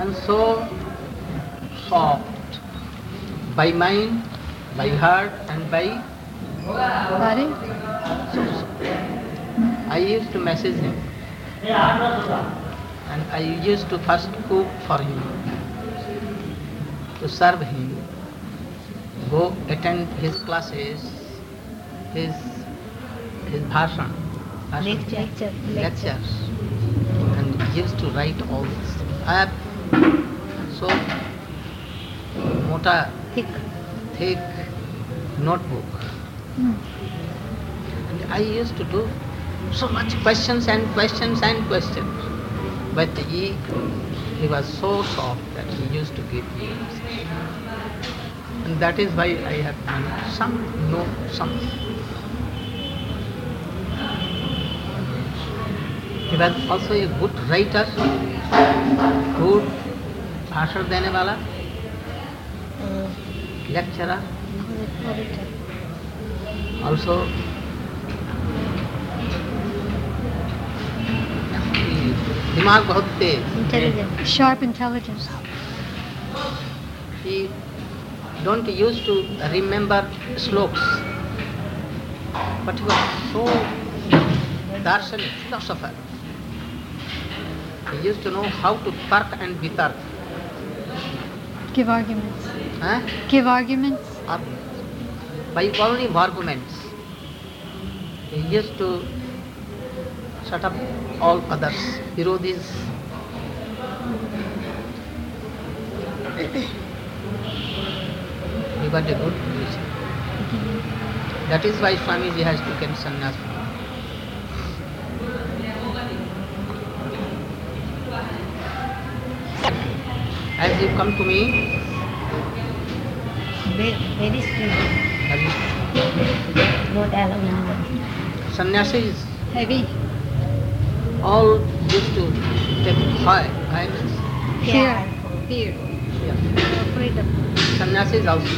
and so soft by mind, by heart and by body. so soft. I used to message him and I used to first cook for him, to serve him, go attend his classes, his bhashan, lectures, and he used to write all this. I have so mota, thick notebook, and I used to do so much questions and questions and questions. But he was so soft that he used to give me answers. And that is why I have done some. He was also a good writer, good bhashan dene wala, lecturer, also दिमाग बहुत तेज, sharp intelligence. He don't used to remember sloks, but he was so darshanik, philosopher. He used to know how to tark and vitark. Give arguments. Huh? Give arguments. By only arguments. He used to shut up all others, virodhis. He got a good position. That is why Swamiji has taken sannyas. As you come to me, very strict. Not allowed. Sannyasis Heavy. all used to take high means Fear. yeah. Freedom. Sannyasis also.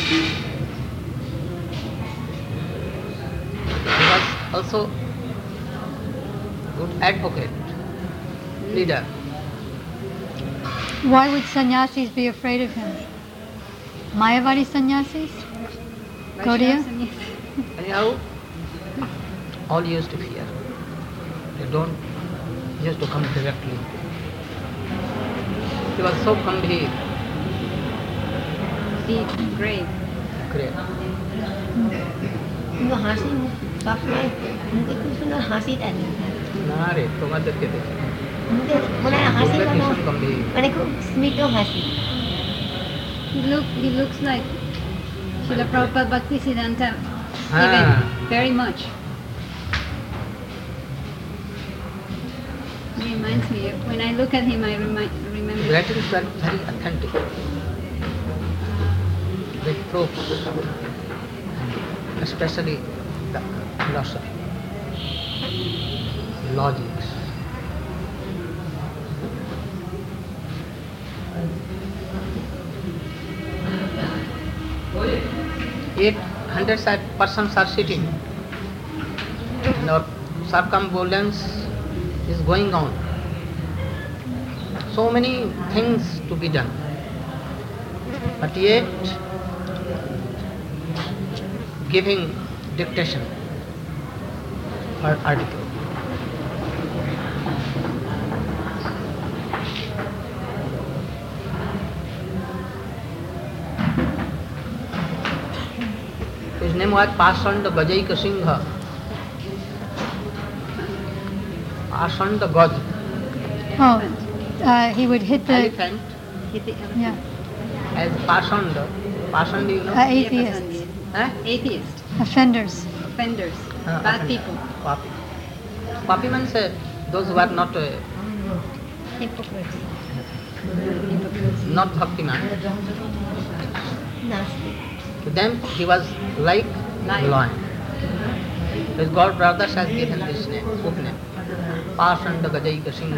He was also good advocate, leader. Why would sannyasis be afraid of him? Mayavadi sannyasis? Gaudiya? Anyhow, all used to fear. They don't used to come directly. He was so gambhir, Deep, grave. great. उनको हंसी सपना उनके कुछ सुंदर हंसी था ना रे তোমাদেরকে দেখে उनके मने हंसी उनके का भीषण गंभीर मने खूब स्मित हंसी He looks like Srila Prabhupada Bhaktisiddhanta Ah. even very much. He reminds me, when I look at him, I remember. writings were very authentic, with proofs, especially the philosophy, logics. Eight hundred persons are sitting, and our circumambulance is going on. So many things to be done, but yet giving dictation or article. His name was Pasand Gajaika Singha. Pasand Gaj. Oh, he would hit the Elephant yeah as Pasand. Pasand, you know? atheists, Atheist, offenders. offenders, bad offender. people. Papi. Papi means those who are not hypocrites not bhaktiman. nasty To them he was like lion. His god brothers has given this name, good name. Pasanda Gajaika Singha.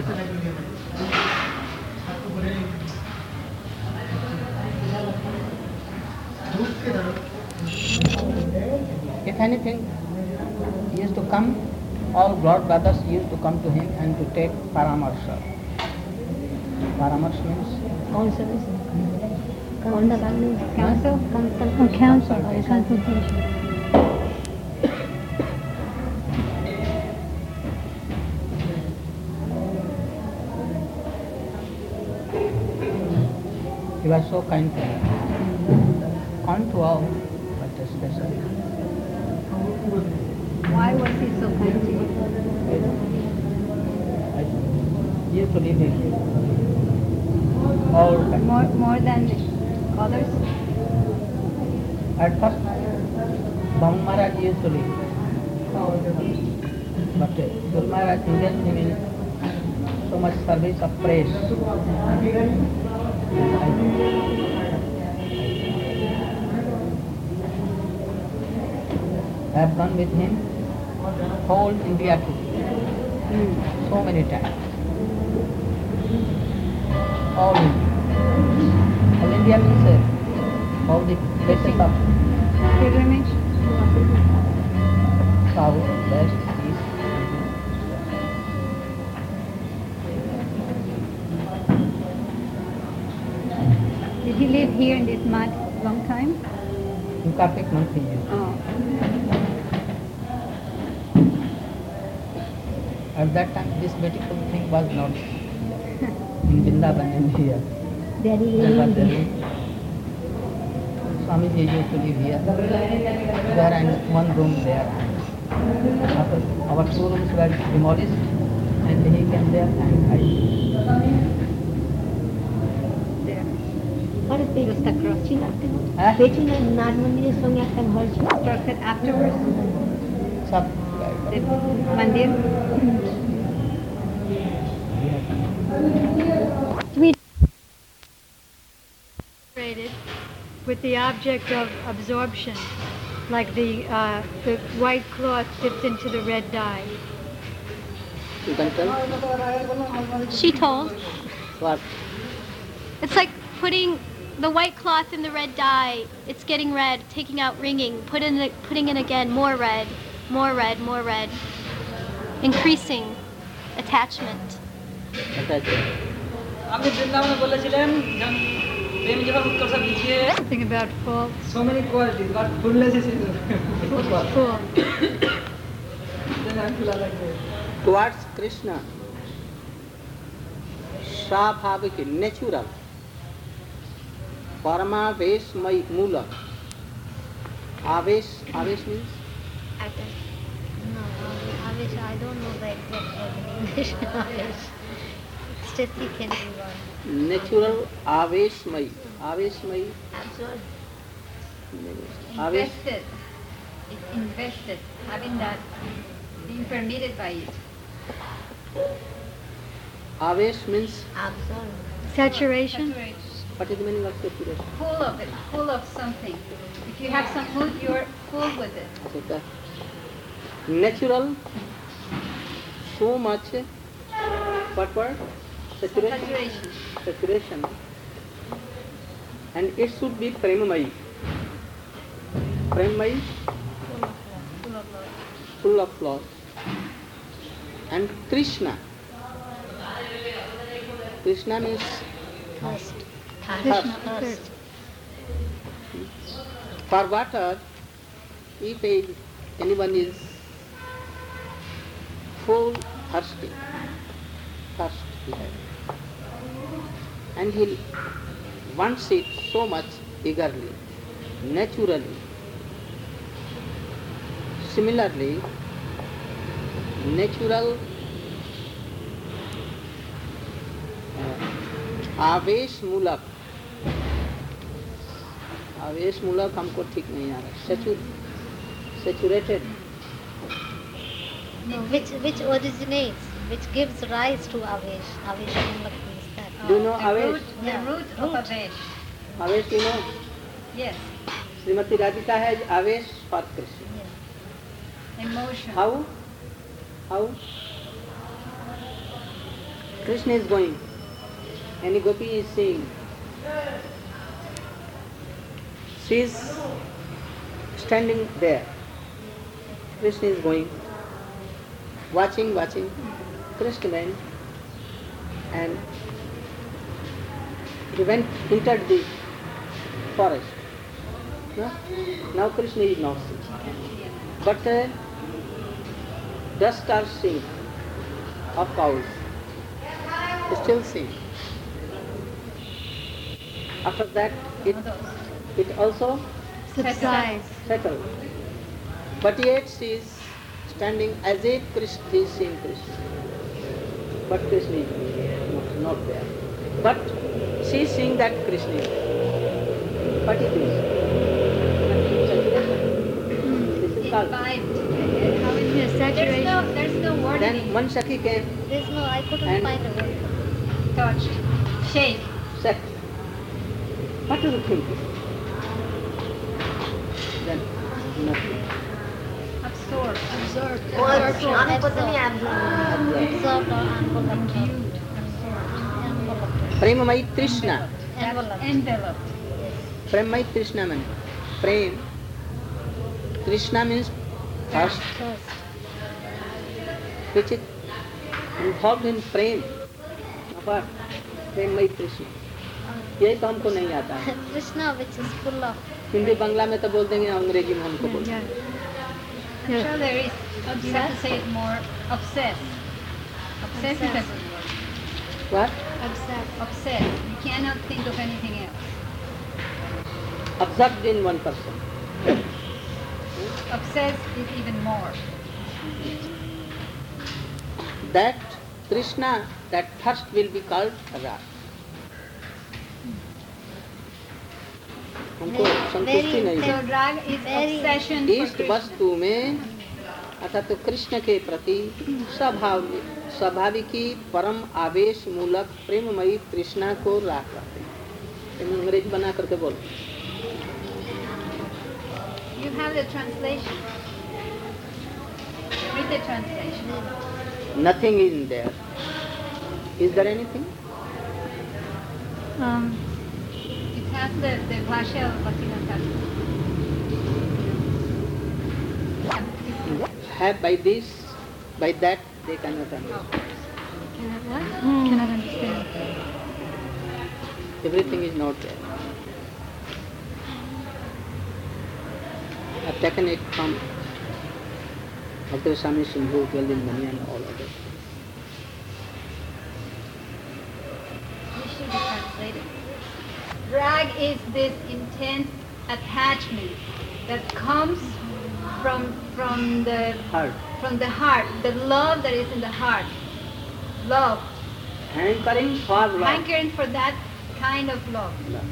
If anything, he used to come, all god brothers used to come to him and to take paramarsha. Paramarsh means consultation. Consultation. Council? Consultation. Council, consultation. he was so kind to me. Kind to all, but especially. Why was he so kind to you? I used to live with him all the time. More than others? At first, Bamu Maharaj used to live. But Guru Maharaj engaged him in so much service of praise. I have gone with him whole India too, so many times. All India. All India means all the places of Pilgrimage? south, west, east. Did he live here in this mud long time? In Kartik month he used. Oh. At that time this beautiful thing was not in Vrindavan in here. There There was is Delhi. Swamiji used to live here. There and one room there. After our two rooms were demolished and he came there and I There. What is the crossing after? Huh? Between the Nagmandir song after her. Constructed afterwards? sub The mandir? We with the object of absorption, like the white cloth dipped into the red dye. You can tell She told. what? It's like putting the white cloth in the red dye. It's getting red, taking out ringing, putting in again, more red, more red, more red. Increasing attachment. আপনি বৃন্দাবনে বলেছিলেন প্রেম যখন উৎকর্ষ পিছিয়ে Something about full. so many qualities but fullness is Full. Towards Krishna, स्वाभाविक natural, परमावेशमय मूलक. आवेश means No, Avish, I don't know the exact word in English. Avish. Stacy can be one. natural आवेशमय. आवेशमय. Absorb. आवेश. Invested. It's invested. Having that, being permitted by it. आवेश means Absorb. Saturation? what is the meaning of saturation? Full of it, full of something. If you have some food, you're full with it. Okay. Natural, so much. What word? Saturation. Saturation. Saturation. And it should be premamai. Premamai, full of love. And Krishna. Krishna means Thirst. Krishna, thirst. thirst. For water, if anyone is full thirsty, and he wants it so much eagerly, naturally. Similarly, natural आवेश मूलक हमको ठीक नहीं आ रहा. Saturated. No, which originates, which gives rise to Avesh. Avesh means that. Do you know The Avesh? root, the root of Avesh. Avesh, you know. Yes. Srimati Radhika has Avesh for Krishna. Emotion. How? Krishna is going. Any gopi is seeing. She is standing there. Krishna is going. Watching. Krishna went and he went, entered the forest. No? Now Krishna is not seen. But dust or seen of cows is still seen. After that, it also Subsides. settled. But yet she is standing as if Krishna is seeing Krishna. But Krishna is not there. But she is seeing that Krishna is there. What it is? This is called. Yes, saturation. There's no word in Then it. one Sakhi came There's no, I couldn't And- find a word. Touched. Shake. said, what do you think? Then nothing. Absorbed. Absorbed. Kami po ni Absorbed or enveloped. Imbued. Absorbed. Premamai Trishna. Enveloped. Enveloped. Premamai Trishna means Prem. Trishna means thirst, First. which is involved in Prem. What? Premamai Trishna. यही तो हमको नहीं आता है. Krishna, which is full of. Hindi Bangla में तो बोल देंगे, अंग्रेजी में हमको बोल. Yeah. Sure, Yeah. there is. You have to say it more. Obsessed. Obsessed is a Obsessed. good word. What? Obsessed. Obsessed. You cannot think of anything else. Absorbed in one person. Obsessed is even more. That Krishna, that thirst will be called Rag. हमको संतुष्टि नहीं So है. drag is Very- obsession for इष्ट Krishna. वस्तु में अर्थात तो कृष्ण के प्रति स्वाभाविकी परम आवेश मूलक प्रेममयी तृष्णा को राग करते हैं. अंग्रेज बना करके बोल. You have the translation. Read the translation. Nothing is there. Is there anything? It has the Bhashya of Bhaktivinoda Thakur. Have by this, by that they cannot understand. Cannot understand. Everything is not there. I've taken it from Bhakti Swami Sindhu, Galdin Mani and all others. This should be translated. Drag is this intense attachment that comes from the heart, the love that is in the heart. Love. Hankering for love. Hankering for that kind of love.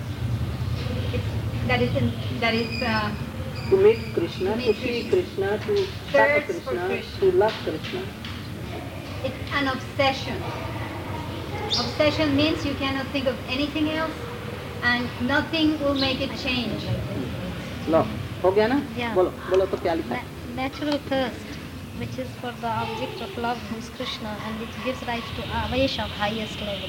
That is To meet Krishna, To to meet see Krishna. Krishna, to Thirst serve for Krishna, Krishna. to love Krishna. it's an obsession. Obsession means you cannot think of anything else and nothing will make it change. Love. हो गया ना? Yeah. बोलो, बोलो तो क्या लिखा है? Natural thirst, which is for the object of love, who is Krishna, and which gives rise to avesh of highest level.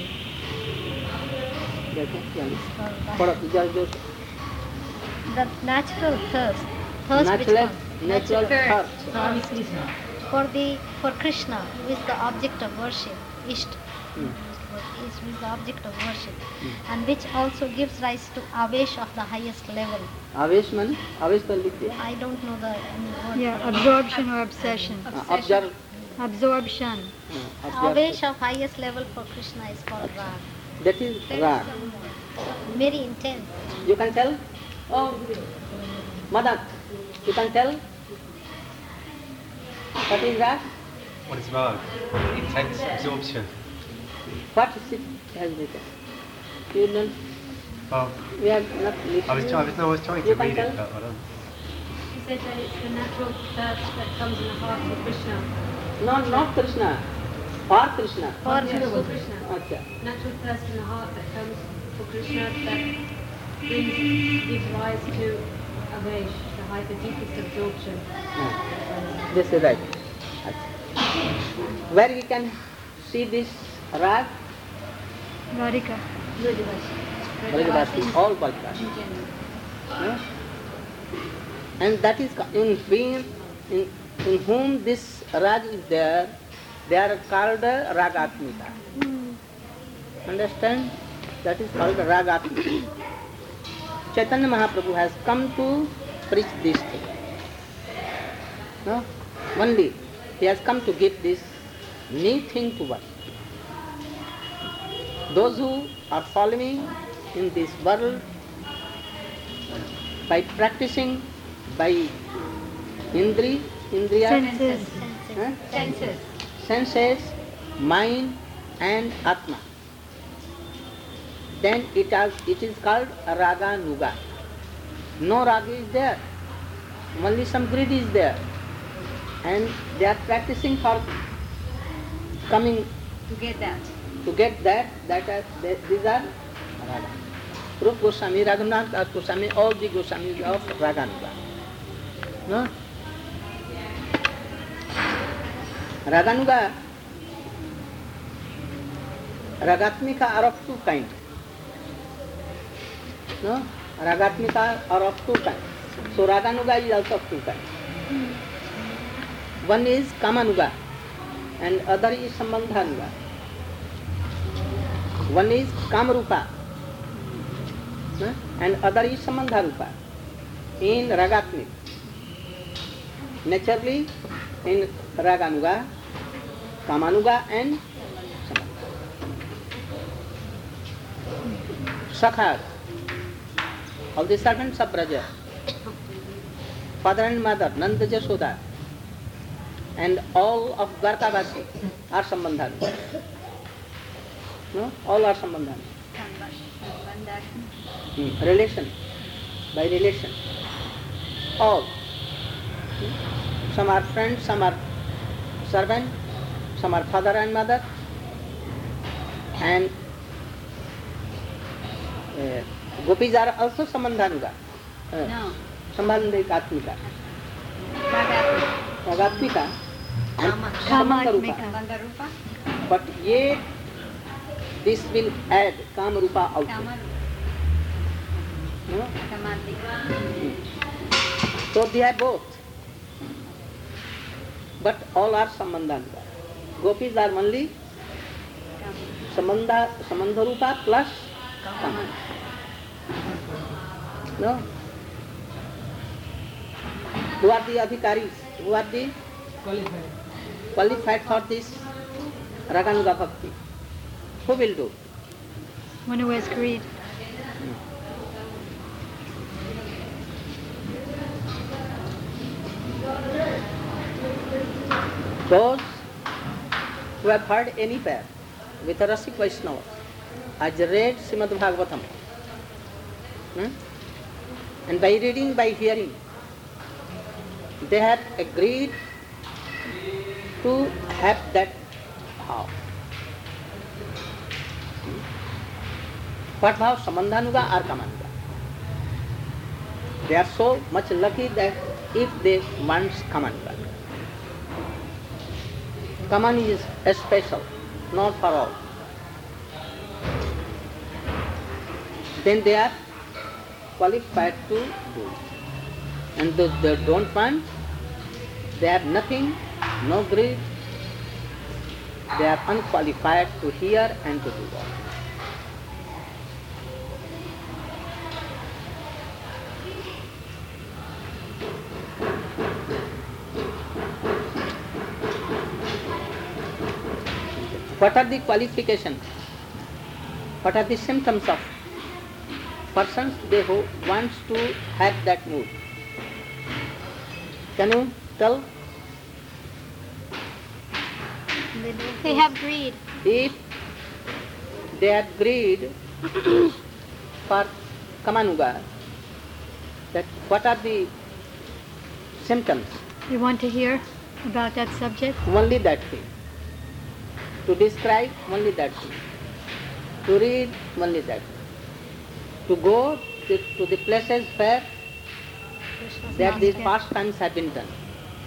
देखो क्या लिखा For है? पढ़ो, जरा जोर से. the natural thirst which Natural Natural thirst. for Krishna, who is the object of worship, Ishta, Hmm. who is the object of worship, and which also gives rise to avesh of the highest level. आवेश माने आवेश तो लिख दिया. I don't know the word. Yeah, absorption or obsession. Observe. Absorption. Avesh of highest level for Krishna is called Rag. That is rag. Very intense. You can tell? Oh, Madan, you can tell? What is rag? What is rag? Intense absorption. What is it has written? You don't, Well, we are not listening. I was trying to You can read tell? it, but I don't. He said that it's the natural thirst that comes in the heart for Krishna. No, not Krishna. For Krishna. For Yeah, for Krishna. Acha. Natural thirst in the heart that comes for Krishna that gives rise to Avesh, the deepest absorption. This is right. Acha. Where we can see this rag? Radhika. Brajavasi, all Brajavasi. Yeah? And that is in being in whom this rag is there, they are called ragatmika. Understand? that is called Ragatmika. Chaitanya Mahaprabhu has come to preach this thing. No? Only he has come to give this new thing to us. Those who are following in this world by practicing by indriya, Senses. huh? Senses. senses, mind and atma, then it is called raga nuga. No raga is there, only some greed is there, and they are practicing for coming To get that. to get that. These are raga. Rupa Goswami, Raghunath Das Goswami, all the Goswamis of raga nuga. No? Raganuga, Ragatmika are of two kinds. No? Ragatmika are of two kinds. So Raganuga is also of two kinds. One is Kamanuga and other is Sambandhanuga. One is Kamarupa, no? And other is Sambandharupa. In Ragatmik, naturally in Raganuga, Kamanuga and Sambandha. Sakhar, all the servants of Braja, father and mother, Nanda Jashoda, and all of Dwarkavasi are Sambandhanuga. No? All are Sambandhanuga. Relation, by relation. All. Some are friends, some are servants, some are father and mother, and gopis are also Sambandhanuga. No. Sambandhikatmika. Ragatmika. Ragatmika and Sambandharupa. Bandarupa. But yet this will add Kamarupa also. Kamarupa. No? Kamatika. So they are both. But all are Sambandhanuga. Gopis are only Sambandharupa plus Kama. No? Who are the adhikaris? Who are the qualified for this Raganuga Bhakti? Who will do? One who has greed. Those who have heard anywhere with a Rasik Vaishnava, has read Srimad Bhagavatam, and by reading, by hearing, they have agreed to have that bhav. What bhav? Sambandhanuga or Kamanuga. They are so much lucky that if they want Kamanuga. Kaman is special, not for all. Then they are qualified to do. And those they don't want, they have nothing, no greed, they are unqualified to hear and to do all. What are the qualifications? What are the symptoms of persons who wants to have that mood? Can you tell? They have greed. If they have greed for Kamanuga, that what are the symptoms? You want to hear about that subject? Only that thing. To describe, only that thing. To read, only that thing. To go to the places where that these pastimes have been done.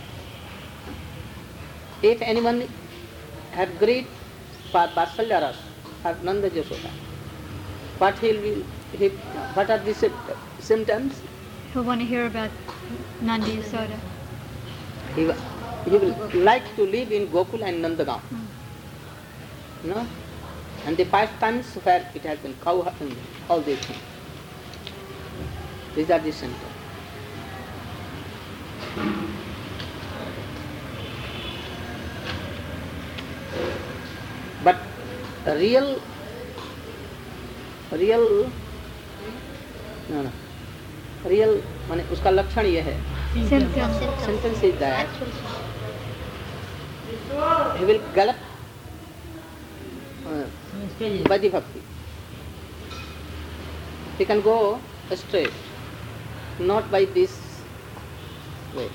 If anyone have greed for Vatsalya Ras or Nanda Jashoda, what are the symptoms? He'll want to hear about Nanda Yasoda. He will like to live in Gokul and Nandagaon. No? And the pastimes where it has been cow and all these things. These are the center. But real माने उसका लक्षण ये है. Sentence is that he will gallop by the bhakti. He can go straight, not by this way,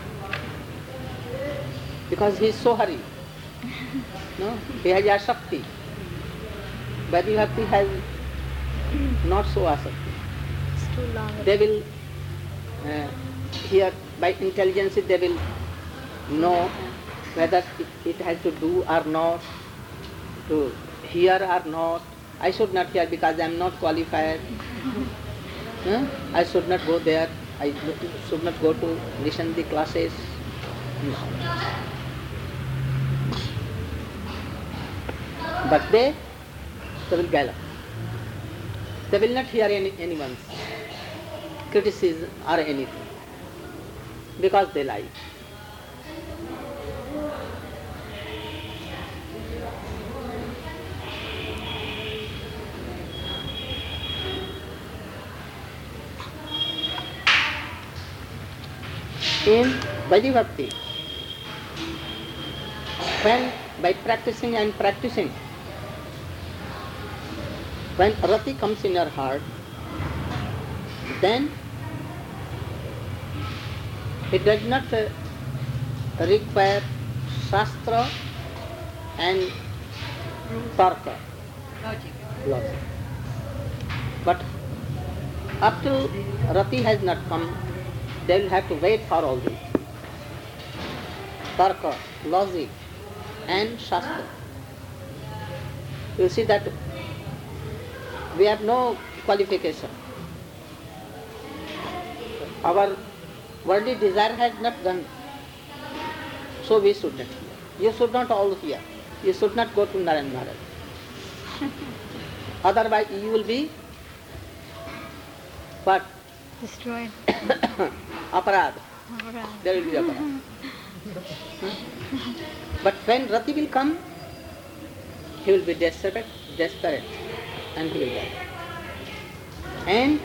because he is so hurried. No, he has asakti. Bhakti bhakti has not so asakti. It's too long. They will here by intelligence they will know whether it has to do or not, to hear or not. I should not hear because I am not qualified. I should not go there. I should not go to listen the classes. No. But they will gallop. They will not hear anyone's criticism or anything because they like. In Vaidhi Bhakti, when by practicing and practicing, when rati comes in your heart, then it does not require shastra and tarka, logic. But up till rati has not come, they will have to wait for all this. Tarka, logic and shastra. You see that we have no qualification. Our worldly desire has not gone, so we should not hear. You should not all hear. You should not go to Narayan Maharaj. Otherwise you will be what? Destroyed. Aparad. There will be aparad. But when rati will come, he will be desperate, and he will die. And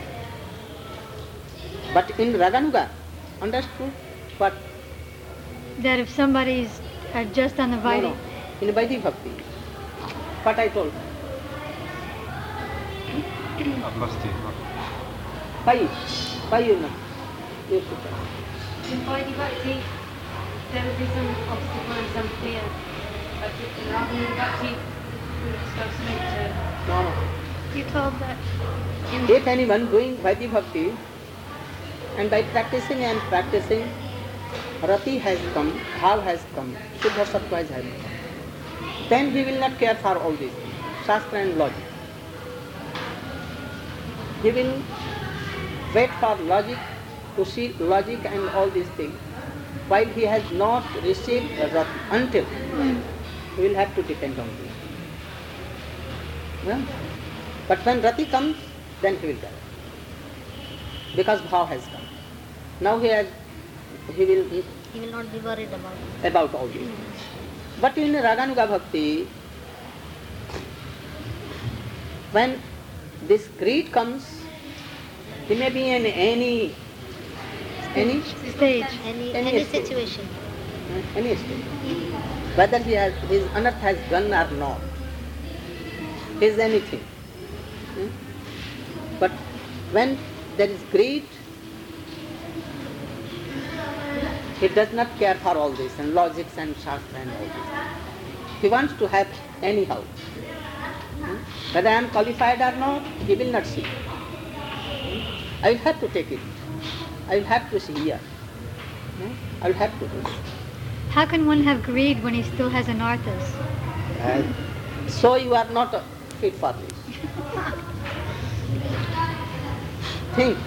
but in Raganuga, understood what? That if somebody is just on the Vaidhi, No. In Vaidhi Bhakti, what I told. I've lost you. Why you know? You should tell. In Vaidhi Bhakti, there will be some obstacle and some fear. But in Raghunath Bhakti, you would just go straight to... No. You told that. If anyone doing Vaidhi Bhakti, and by practicing and practicing, rati has come, bhav has come, Shuddha Sattva has come, then he will not care for all this, shastra and logic. He will wait for logic, to see logic and all these things, while he has not received rati, until he will have to depend on this. Yeah? But when rati comes, then he will get it. Because bhav has come. Now he will not be worried about all this. But in Raganuga Bhakti, when this greed comes, he may be in any stage. any situation. Any stage. Whether his unearth has gone or not, is anything. But when there is greed, he does not care for all this and logics and shastra and all this. He wants to have anyhow. Whether I am qualified or not, he will not see. I will have to take it. I will have to see here. I will have to do it. How can one have greed when he still has anarthas? So you are not fit for this. Think.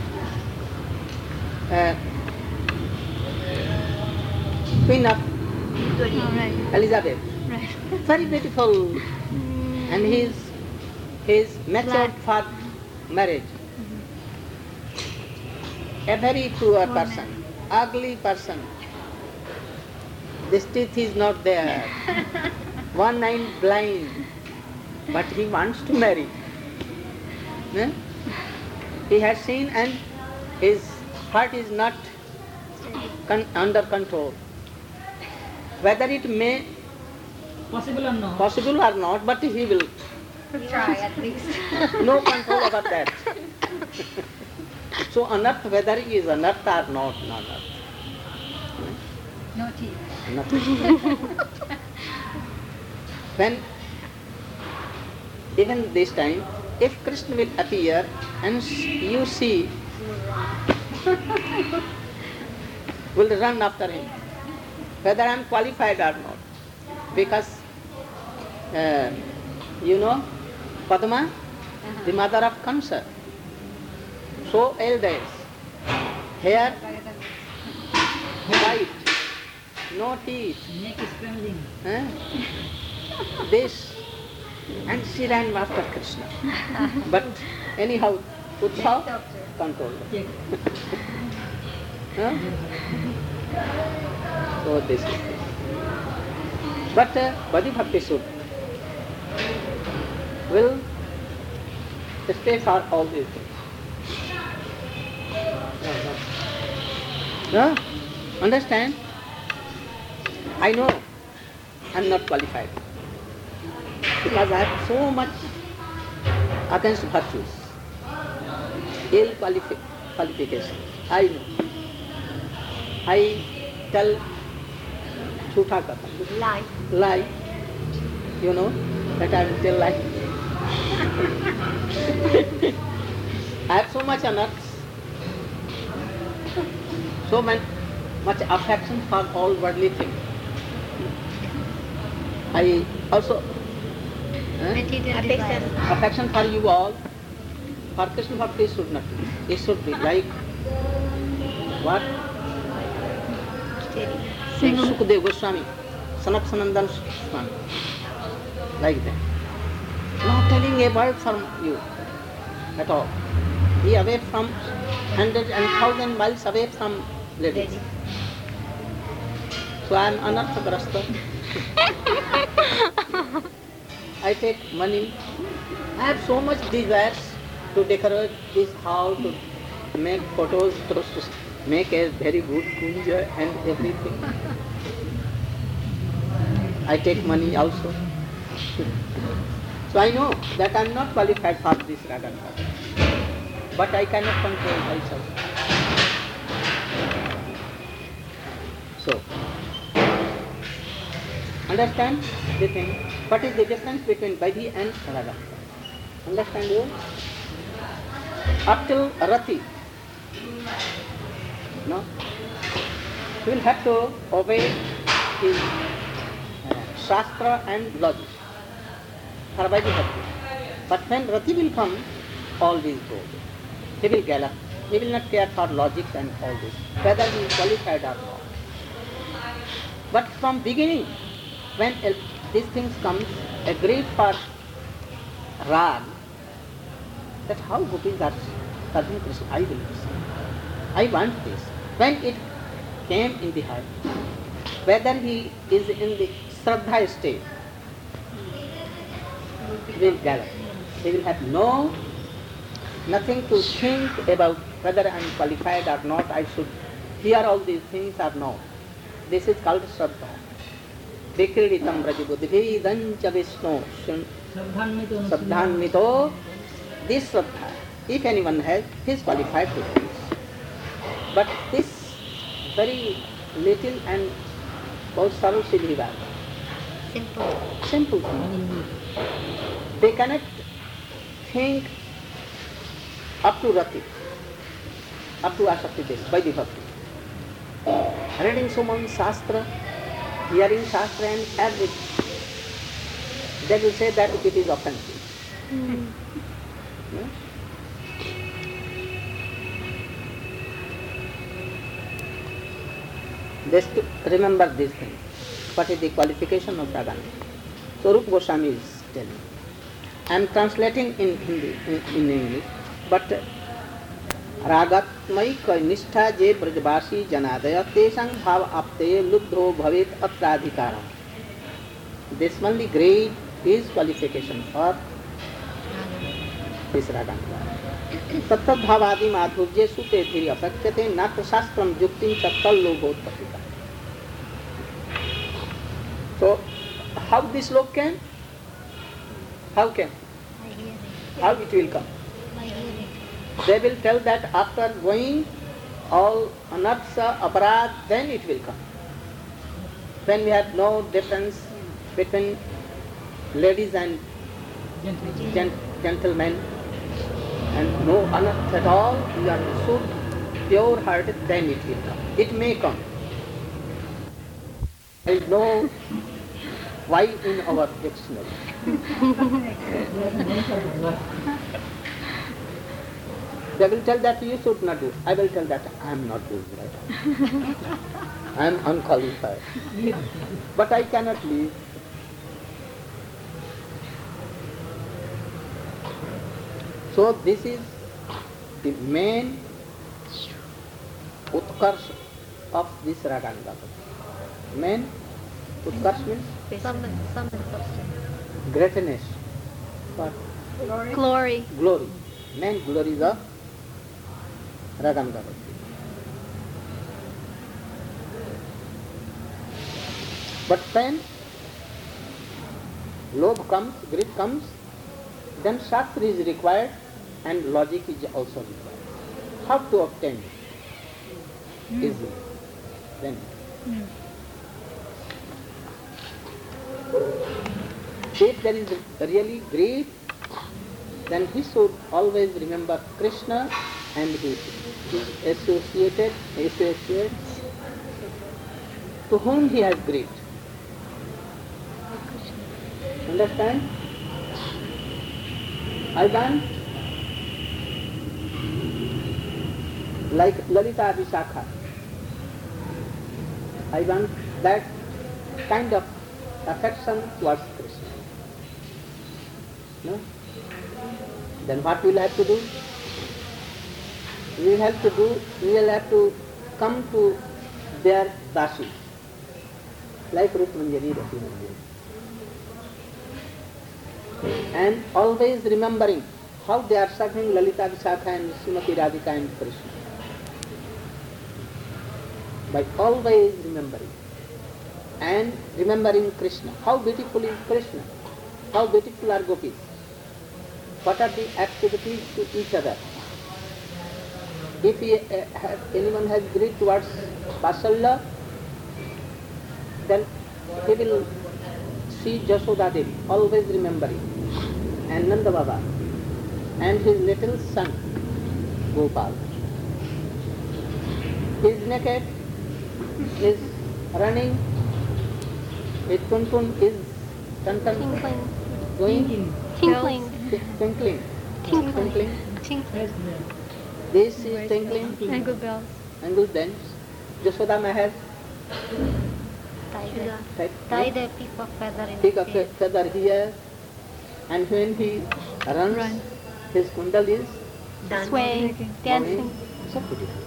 Queen of All right. Elizabeth. Right. Very beautiful and his matured for marriage. A very poor person, ugly person. This teeth is not there. One eye blind, but he wants to marry. Eh? He has seen and his heart is not under control. Whether it may Possible or not? possible or not, but he will. Try at least. No control over that. So unearth, whether he is unearthed or not, non-earth. No teeth. Nothing. When even this time, if Krishna will appear and you see, will run after him, whether I am qualified or not. Because, Padma, the mother of Kamsa, so elders, hair white, no teeth, Neck is trembling. eh? This, and she ran after Krishna. But anyhow, Uddhav controlled her. Check. Huh? So this is it. But Bhadi Bhakti Sudha will stay for all these things. No? Understand? I know I am not qualified because I have so much against virtues, ill qualification. I know. I tell Chutha Katha, lie, that I will tell lie. I have so much unearths, so much affection for all worldly things. I also affection for you all, for Krishna Bhakti should not be. It should be like what? Sukadeva Goswami, Sanat Sanandan Swami, like that. Not telling a word from you at all. Be away from 100 and 1,000 miles away from ladies. So I am anarthagrasta. I take money. I have so much desires to decorate this house, to make photos, to make a very good kunja and everything. I take money also. So I know that I am not qualified for this Raga. But I cannot control myself. So, understand the thing. What is the difference between Vaidhi and Raga? Understand you? Up till Rati, no? You will have to obey his Shastra and logic. For Vaidhi Bhakti. But when Rati will come, all these go. He will gallop. He will not care for logic and all this, whether he is qualified or not. But from beginning, when these things come, agreed for Rag, that how gopis are serving Krishna, I will listen. I want this. When it came in the heart, whether he is in the Shraddha state, he will gallop. He will have nothing to think about whether I am qualified or not, I should hear all these things or no. This is called Shraddha. Vikriditam Brajabuddhidancha Vishnu Saddhanmito. This Shraddha, if anyone has, he is qualified to do this. But this very little and बहुत सरल सीधी बात, simple thing. They cannot think up to Rati, up to Asakti Desh, Vaidhi Bhakti. Reading so much Shastra, hearing Shastra and everything, they will say that it is offensive. No? Just remember this thing. What is the qualification of Ragana? So Rupa Goswami is telling. I am translating in Hindi, in English, but रागात्मक निष्ठा जे ब्रजवासी जनादय तेषां भाव आपते लुब्धो भवेत अत्राधिकारम. This only grade is qualification for this raganuga. तत्त भावादि माधुर्ये सुते धीरे अपेक्षते नात्र शास्त्रम युक्तिं च तल्लोभोत्पत्तिता. So how this love can? How can? How it will come? They will tell that after going all anartha, aparad, then it will come. When we have no difference between ladies and gentlemen, and no anartha at all, we are so pure-hearted, then it will come. It may come. There is no why in our dictionary. They will tell that you should not do. I will tell that I am not doing right. I am unqualified. But I cannot leave. So this is the main utkarsh of this raganuga. Main utkarsh means greatness. What? Glory. Glory. Main glory is of raganuga. But when lobh comes, greed comes, then shastra is required and logic is also required. How to obtain it? Easily. Then. If there is really greed, then he should always remember Krishna and his associates to whom he has greed. Understand? I want like Lalita Vishakha. I want that kind of affection towards Krishna. No? Then what we will have to do? We will have to come to their dashi, like Rup Manjari, Rati Manjari. And always remembering how they are serving Lalita Vishakha and Srimati Radhika and Krishna. By always remembering. And remembering Krishna. How beautiful is Krishna? How beautiful are gopis? What are the activities to each other? If anyone has greed towards Vasalya, then he will see Jashoda Devi, always remembering, and Nanda Baba, and his little son, Gopal. He is naked, he is running, his tuntun is Tinkling. going, Tinkling. twinkling, Tinkling. twinkling. This is twinkling, Angle bells. angle bells. Jashoda Mahal, Tie the piece of feather in take a his face. feather here, and when he runs, his kundal is Swaying. Dancing. moving. So beautiful.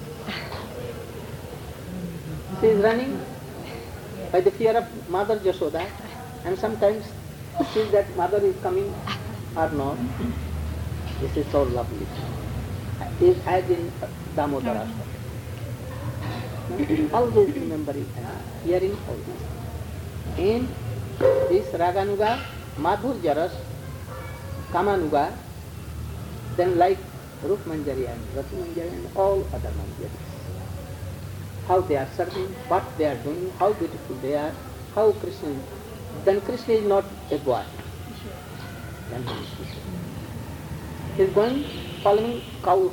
She is running by the fear of Mother Jashoda, and sometimes sees that mother is coming or not. This is so lovely. It is as in Damodara. Always remembering and hearing all this. In this Raganuga, Madhurya Ras, Kamanuga, then like Rup Manjari and Rati Manjari and all other Manjaris. How they are serving, what they are doing, how beautiful they are, how Krishna is. Then Krishna is not a boy. Then he is Krishna. He is going, following cow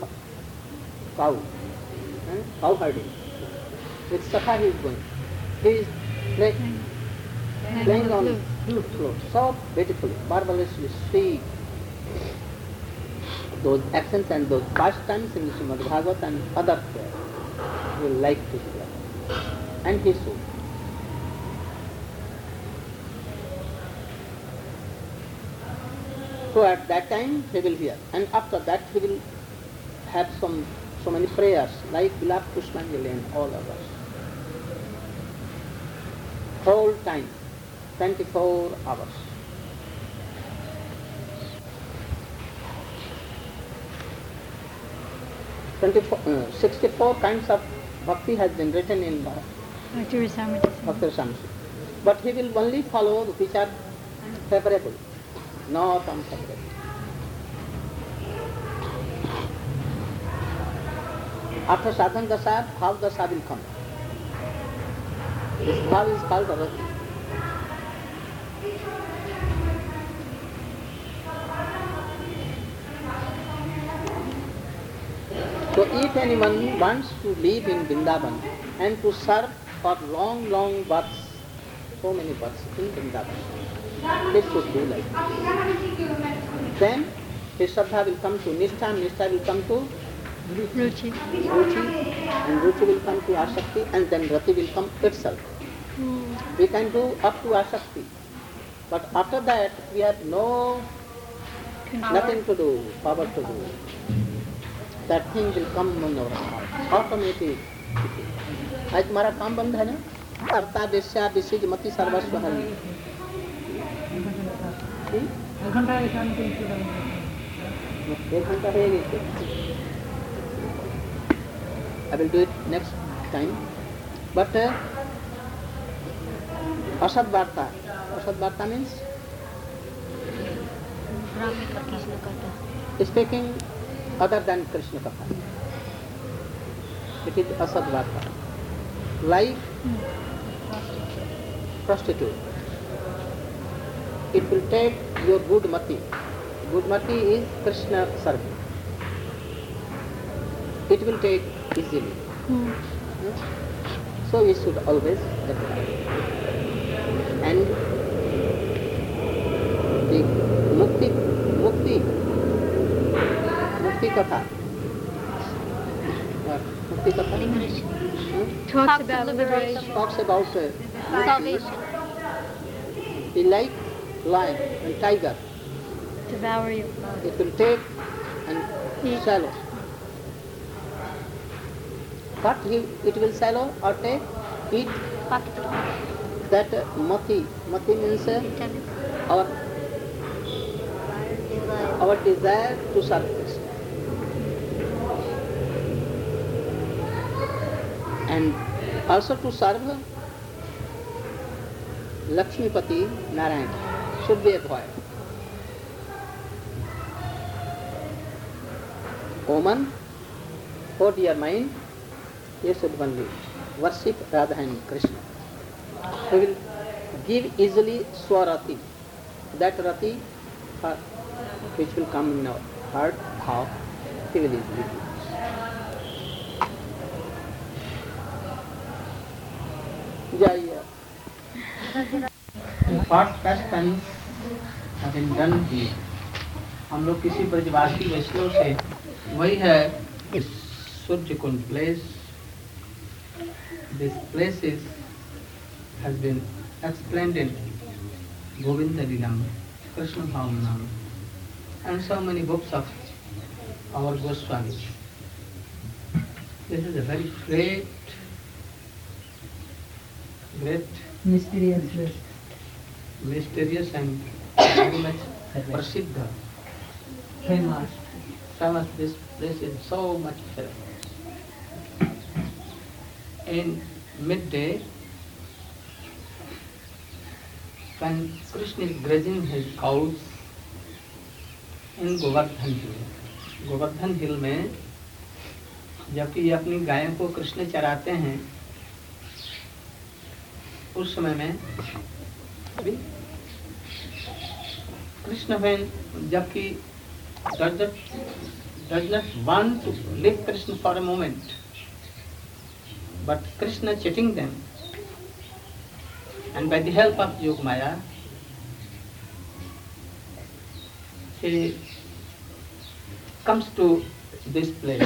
herding. With Sakha he is going. He is playing on flute, so beautifully, marvelously sweet. Those accents and those pastimes in Srimad Bhagavatam and other you will like to hear. And he should. So at that time he will hear, and after that he will have so many prayers like Bilap Pushpanjali and all others. Whole time, 24 hours. Uh, 64 kinds of bhakti has been written in Bhakti Rasamrita. Bhakti Rasamrita. But he will only follow which are favorable, not unfavorable. After sadhana dasa, bhav dasa will come. This bhav is called rati. So if anyone wants to live in Vrindavan and to serve for long, long births, so many births in Vrindavan, he should do like this. Then his Shraddha will come to Nishtha, and Nishtha will come to Ruchi. Ruchi, and Ruchi will come to Asakti, and then Rati will come itself. We can do up to Asakti, but after that we have nothing to do, power to do. That thing will come on our heart, automatic. आज तुम्हारा काम बंद है ना? कर्ता वेश्या wishes मति सर्वस्व हरि. एक घंटा है ये. I will do it next time. But Asad Varta means speaking other than Krishna Katha. It is Asad Varta. Like prostitute. It will take your good mati. Good mati is Krishna service. It will take easily. So we should always get it. And the Mukti Katha. Mukti Katha Talks about liberation. talks about Salvation. He like lion and tiger. Devour you. It will take and Eat. swallow. But it will swallow or take, eat. That mati means our desire to serve Krishna. And also to serve Lakshmipati Narayana should be avoided. Woman, hold your mind, you should only worship Radha and Krishna. He will give easily Swarati, that Rati which will come in our heart, how he will easily give. Jaya. Past tense have been done here. हम लोग किसी ब्रजवासी वैष्णव से वही है सूर्य कुंड place. This place has been explained in Govinda Lilam, Krishna Bhavanam, and so many books of our Goswamis. This is a very great mysterious mysterious and very much prasiddha. famous. This place is so much famous. In midday, when Krishna is grazing his cows in Govardhan Hill में जबकि ये अपनी गायों को कृष्ण चराते हैं, उस समय में कृष्ण जबकि does not want to leave Krishna for a moment, but Krishna cheating them, and by the help of Yogamaya, he comes to this place.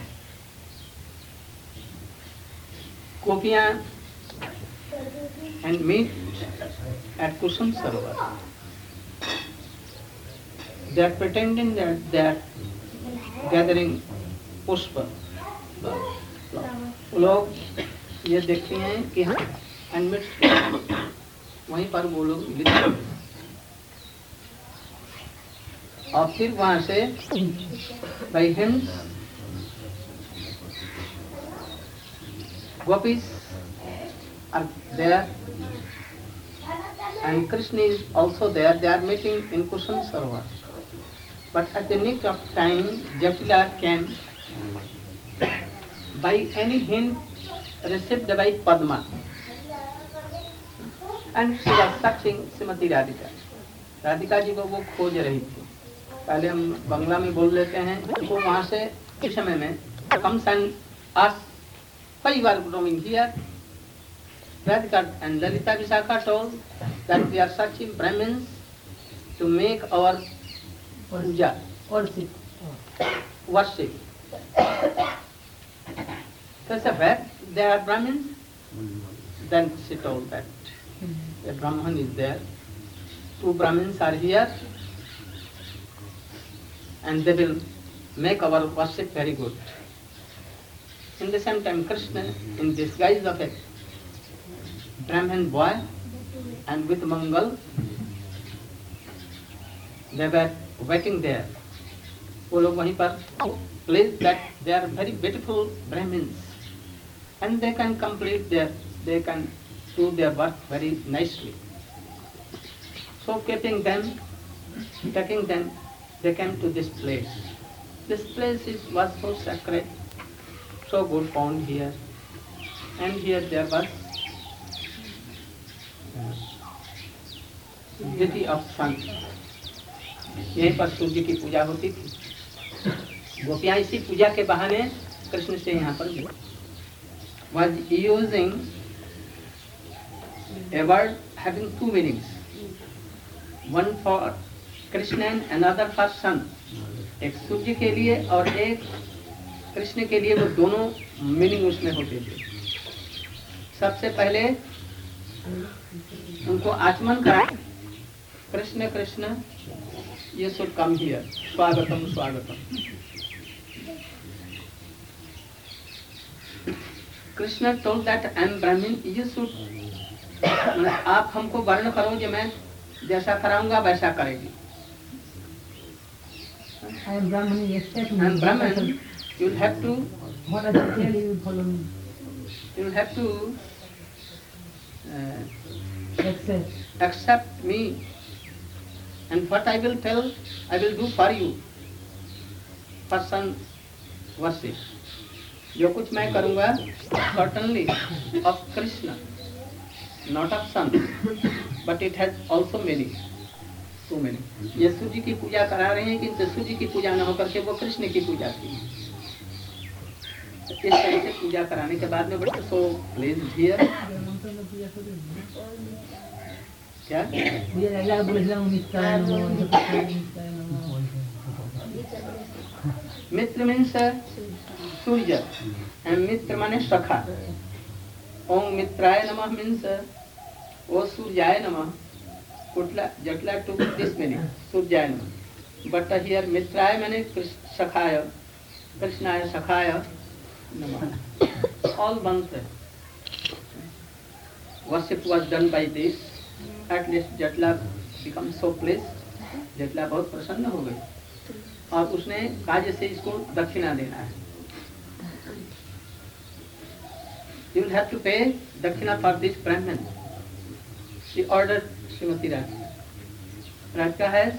Gopiyan and meet at Kusum Sarovar. they are pretending that they are gathering पुष्प. लोग ये देखते हैं कि हम admit वहीं पर वो लोग लिखते और फिर वहां से by hymns gopis are there and Krishna is also there. They are meeting in Kusum Sarovar. But at the nick of time, Jatila came by any hint received by Padma. And she was searching Srimati Radhika. Radhika ji को वो खोज रही थी. पहले हम बंगला में बोल लेते हैं. वो वहाँ से इस समय में comes and asks, why you are roaming here? Radhika and Lalita Vishakha told that we are searching Brahmins to make our puja, worship. So where there are Brahmins? Then she told that a Brahman is there. 2 Brahmins are here and they will make our worship very good. In the same time, Krishna, in disguise of a Brahmin boy and with Mangal, they were waiting there. वो लोग वहीं पर place that they are very beautiful Brahmins and they can they can do their work very nicely. So taking them, they came to this place. This place was so sacred, so good found here. And here there was Diti of sun. यहीं पर सूर्य की पूजा होती थी. गोपियाँ इसी पूजा के बहाने कृष्ण से यहाँ पर was using a word having 2 meanings. One for Krishna and another for sun. एक सूर्य के लिए और एक कृष्ण के लिए, वो दोनों मीनिंग उसमें होते थे. सबसे पहले उनको आचमन करा, Krishna Krishna you should come here. Swagatam, Swagatam. Krishna told that I am Brahmin, you should, आप हमको वर्ण करो जो मैं जैसा कराऊंगा वैसा करेगी. I am Brahman, you accept me. I am Brahmin, you will have to, What I tell you, you will follow me. you will have to accept me. And what I will tell, I will do for you. For sun worship. जो कुछ मैं करूँगा, certainly of Krishna, not of sun, but it has also meaning. So many. ये सूर्य की पूजा करा रहे हैं, किंतु सूर्य की पूजा न होकर के वो कृष्ण की पूजा की. इस तरह से पूजा कराने के बाद में बड़े so pleased here. क्या? मित्र means सूर्य and मित्र माने सखा. ओम मित्राय नमः means ओ सूर्याय नमः. Jatla took this meaning, सूर्याय नमः. But here मित्राय माने सखाय, कृष्णाय सखाय नमः. All one thing. Worship was done by this. At least Jatla became so pleased. Jatla बहुत प्रसन्न हो गई और उसने कहा जैसे इसको दक्षिणा देना है. You will have to pay dakshina for this Brahman. She ordered Srimati Radhika. Radhika has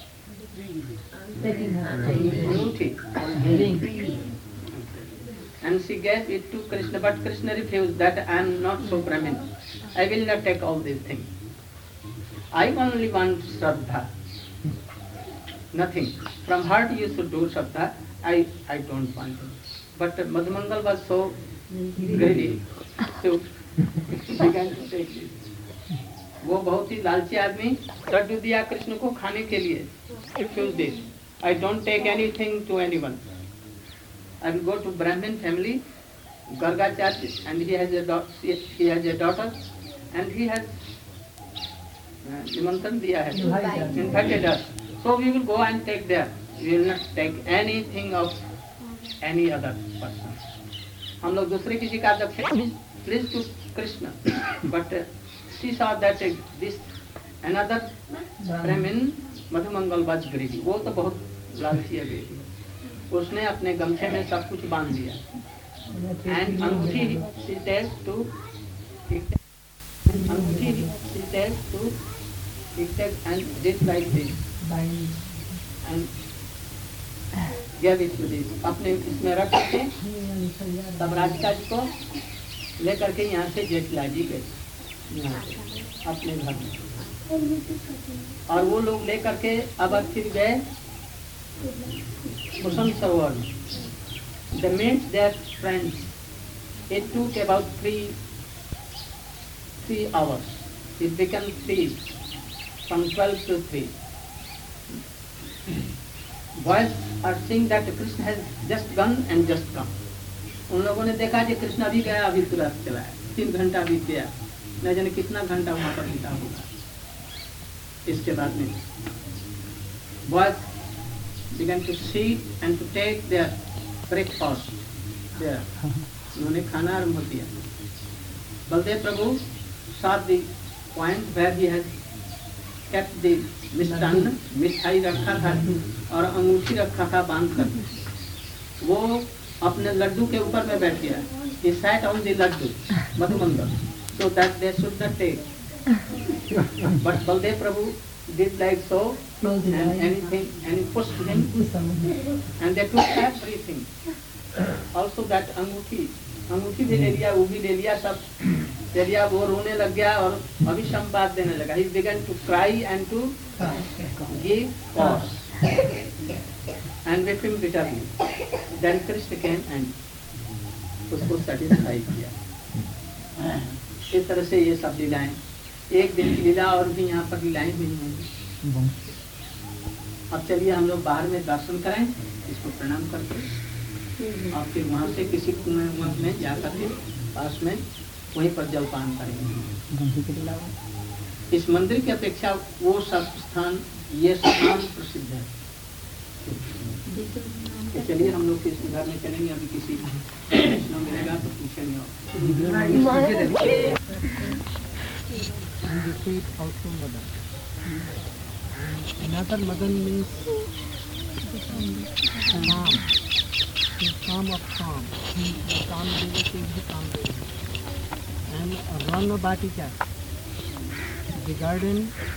beauty. And she gave it to Krishna, but Krishna refused that I am not so Brahmin. I will not take all these things. I only want Shraddha. Nothing. From heart you should do Shraddha. I don't want it. But Madhumangal was so greedy. So he began to take this. वो बहुत ही लालची आदमी लड्डू दिया कृष्ण को खाने के लिए. Refuse this. I don't take anything to anyone. I will go to Brahmin family, Gargacharya, and he has a daughter, and he has निमंत्रण दिया है, invited us. So we will go and take there. We will not take anything of any other person. हम लोग दूसरे किसी का जब please to Krishna, but she saw that this another Brahmin Madhumangal was greedy. वो तो बहुत लालची है greedy. उसने अपने गमछे में सब कुछ बांध दिया. And अंगूठी she tells to and did like this and gave it to this. अपने इसमें रख के तब राधिका जी को लेकर के यहाँ से जेठला जी गए यहाँ से अपने घर में, और वो लोग लेकर के अब फिर गए कुसुम सरोवर में. They met their friends. It took about 3 hours. It became 3 from 12 to 3. Boys are seeing that Krishna has just gone and just come. उन लोगों ने देखा कि कृष्ण अभी गया अभी तुरंत चला है. 3 घंटा बीत गया, न जाने कितना घंटा वहाँ पर बीता होगा. इसके बाद में boys began to sit and to take their breakfast there. उन्होंने खाना आरंभ किया. बलदेव प्रभु saw the point where he had kept the मिष्टान्न, मिठाई रखा था और अंगूठी रखा था बांध कर. वो अपने लड्डू के ऊपर में बैठ गया. He sat on the laddu, Madhumangal, so that they should not take. But Baldev Prabhu did like so, and he pushed him, and they took everything. Also that अंगूठी भी ले लिया, वो भी ले लिया, सब ले लिया. वो रोने लग गया और अभिसंपात देने लगा. He began to cry and to give cause and wept him bitterly. Then Krishna came and उसको satisfy किया. इस तरह से ये सब लीलाएं, एक दिन की लीला और भी यहाँ पर लीलाएं हुई हैं. अब चलिए हम लोग बाहर में दर्शन करें, इसको प्रणाम करके और फिर वहाँ से किसी कुएं में जाकर के पास में वहीं पर जलपान करेंगे. इस मंदिर की अपेक्षा वो सब स्थान, ये स्थान प्रसिद्ध है. तो चलिए हम लोग किस घर में चलेंगे. अभी किसी प्रश्न मिलेगा तो पूछेंगे. Another Madan means calm. Calm of calm. Calm devotee is the calm devotee. And Rana Batika, the garden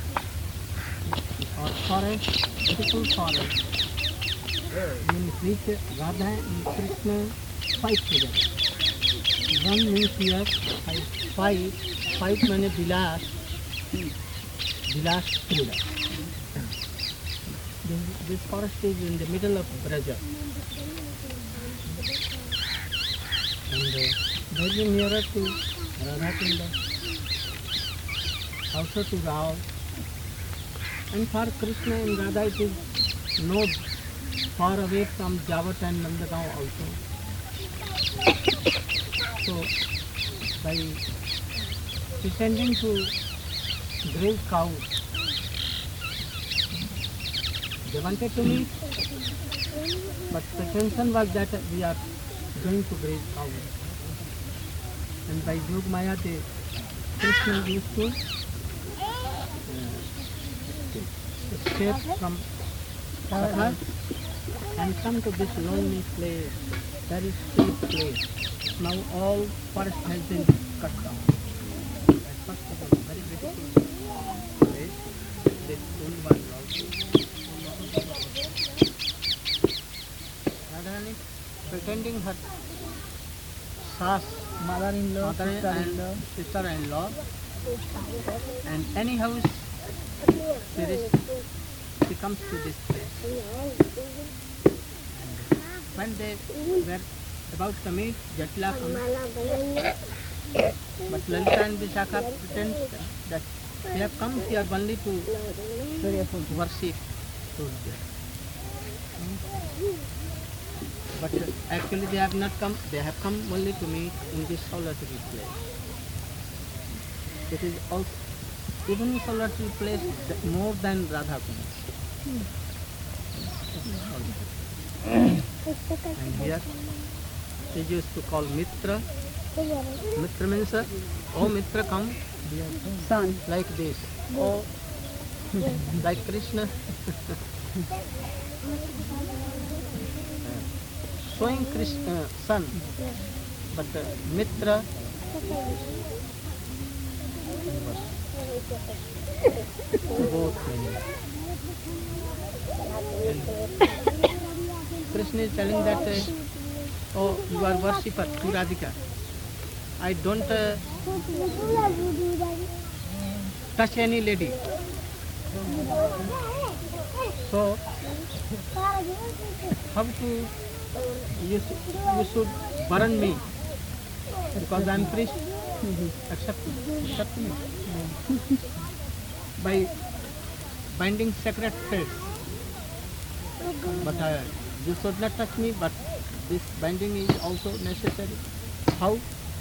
or forest, beautiful forest, in which Radha and Krishna fight together. One means here fight means Vilas Krida. This forest is in the middle of Braja. And very nearer to Radha Kunda, also to Rao. And for Krishna and Radha it is not far away from Javat and Nandagaon also. So by descending to grave cow, they wanted to meet, but the tension was that we are going to grave cow. And by Yog Maya, Krishna used to escape from Sathas and come to this lonely place, very steep place. Now all forest has been cut down. At first it was very beautiful place. This Tulvan also. Radharani pretending her sas, mother-in-law, sister-in-law, and anyhow she comes to this place. And when they were about to meet, Jatla comes, but Lalita and Vishaka pretend that they have come here only to worship Surya. But actually they have not come, they have come only to meet in this solitary place. It is also, even solitary place more than Radha Kund. And here they used to call Mitra. Mitra means, oh Mitra, come. Son. Like this. Oh, like Krishna. Showing Krishna, son. But Mitra, both meaning. Krishna is telling that, oh, you are worshipper to Radhika. I don't touch any lady. So, how to, you should burn me because I am priest. Accept me. By binding sacred threads. But you should not touch me, but this binding is also necessary. How?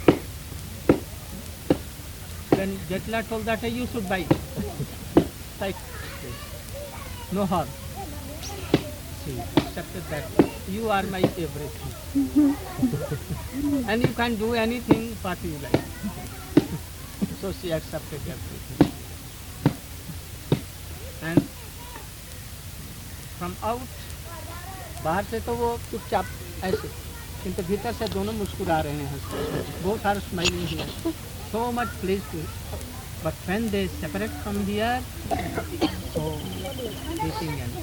Then Jetla told that you should bind. Like this. No harm. She accepted that. You are my everything. And you can do anything what you like. So she accepted everything. And from out, बाहर से तो वो चुपचाप ऐसे, किंतु भीतर से दोनों मुस्कुरा रहे हैं. Both are smiling here. So much pleased to. But when they separate from here, so weeping and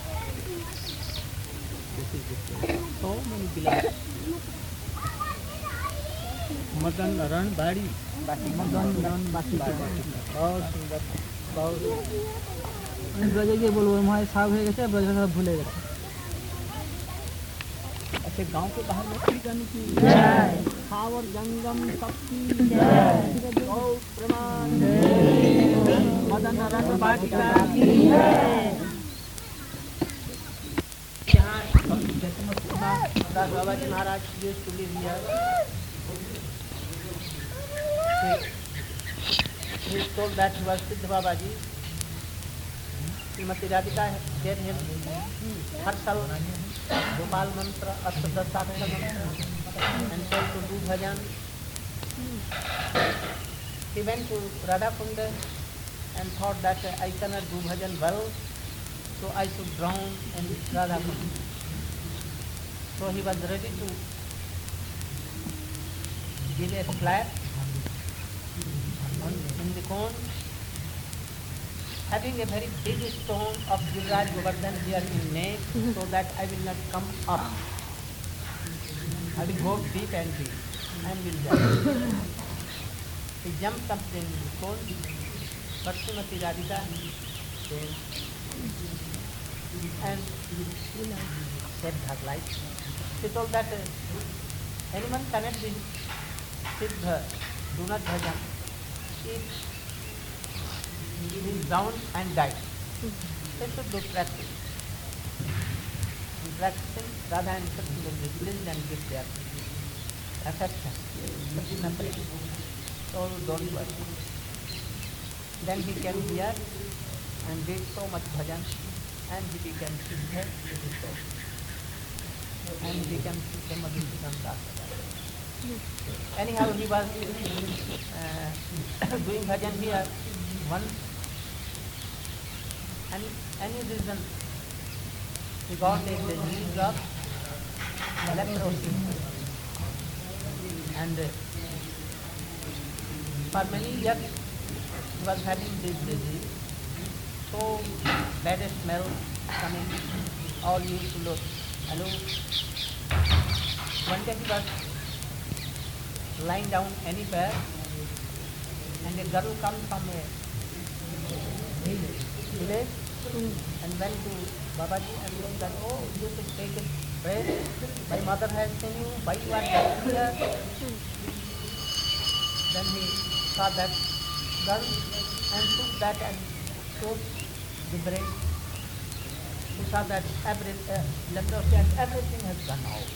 this is different. So many beloved. Madan रण बाड़ी, मदन रण बाटी, बहुत सुंदर, बहुत ब्रजे बोलो हमारे साग हो गए ब्रज सब भूले गए. ऐसे गांव के बाहर में कीर्तन की खावर जंगम सबकी गौ प्रमाण मदन रण बाटी जहाँ बाबा जी महाराज used to live here. He told that he was Siddha Babaji. Srimati Radhika gave him हर साल गोपाल मंत्र, अष्टदशाक्षर मंत्र, and told to do bhajan. He went to Radha Kunda and thought that I cannot do bhajan well, so I should drown in Radha Kunda. So he was ready to give a slap in the cone, having a very big stone of Giriraj Govardhan here in neck, so that I will not come up. I will go deep and deep and will jump. He jumped up in the cone, but Srimati Radhika came and saved her life. She told that anyone cannot be Siddha, do not bhajan. If he is down and died, they should do practice. In practicing, Radha and Krishna will be pleased and give their affection. So don't worry. Then he came here and did so much bhajan, and he became Siddha, and he became Siddha Madhusudana. Anyhow, he was doing bhajan here once, and any reason he got a disease of leprosy, and for many years he was having this disease. So bad smell coming, all used to look. Hello. One day he was lying down anywhere, and a girl comes from a village and went to Babaji and told that, oh, you should take a rest. My mother has seen you, why you are lying here? Then he saw that girl and took that and took the brain. He saw that leprosy and everything has gone out.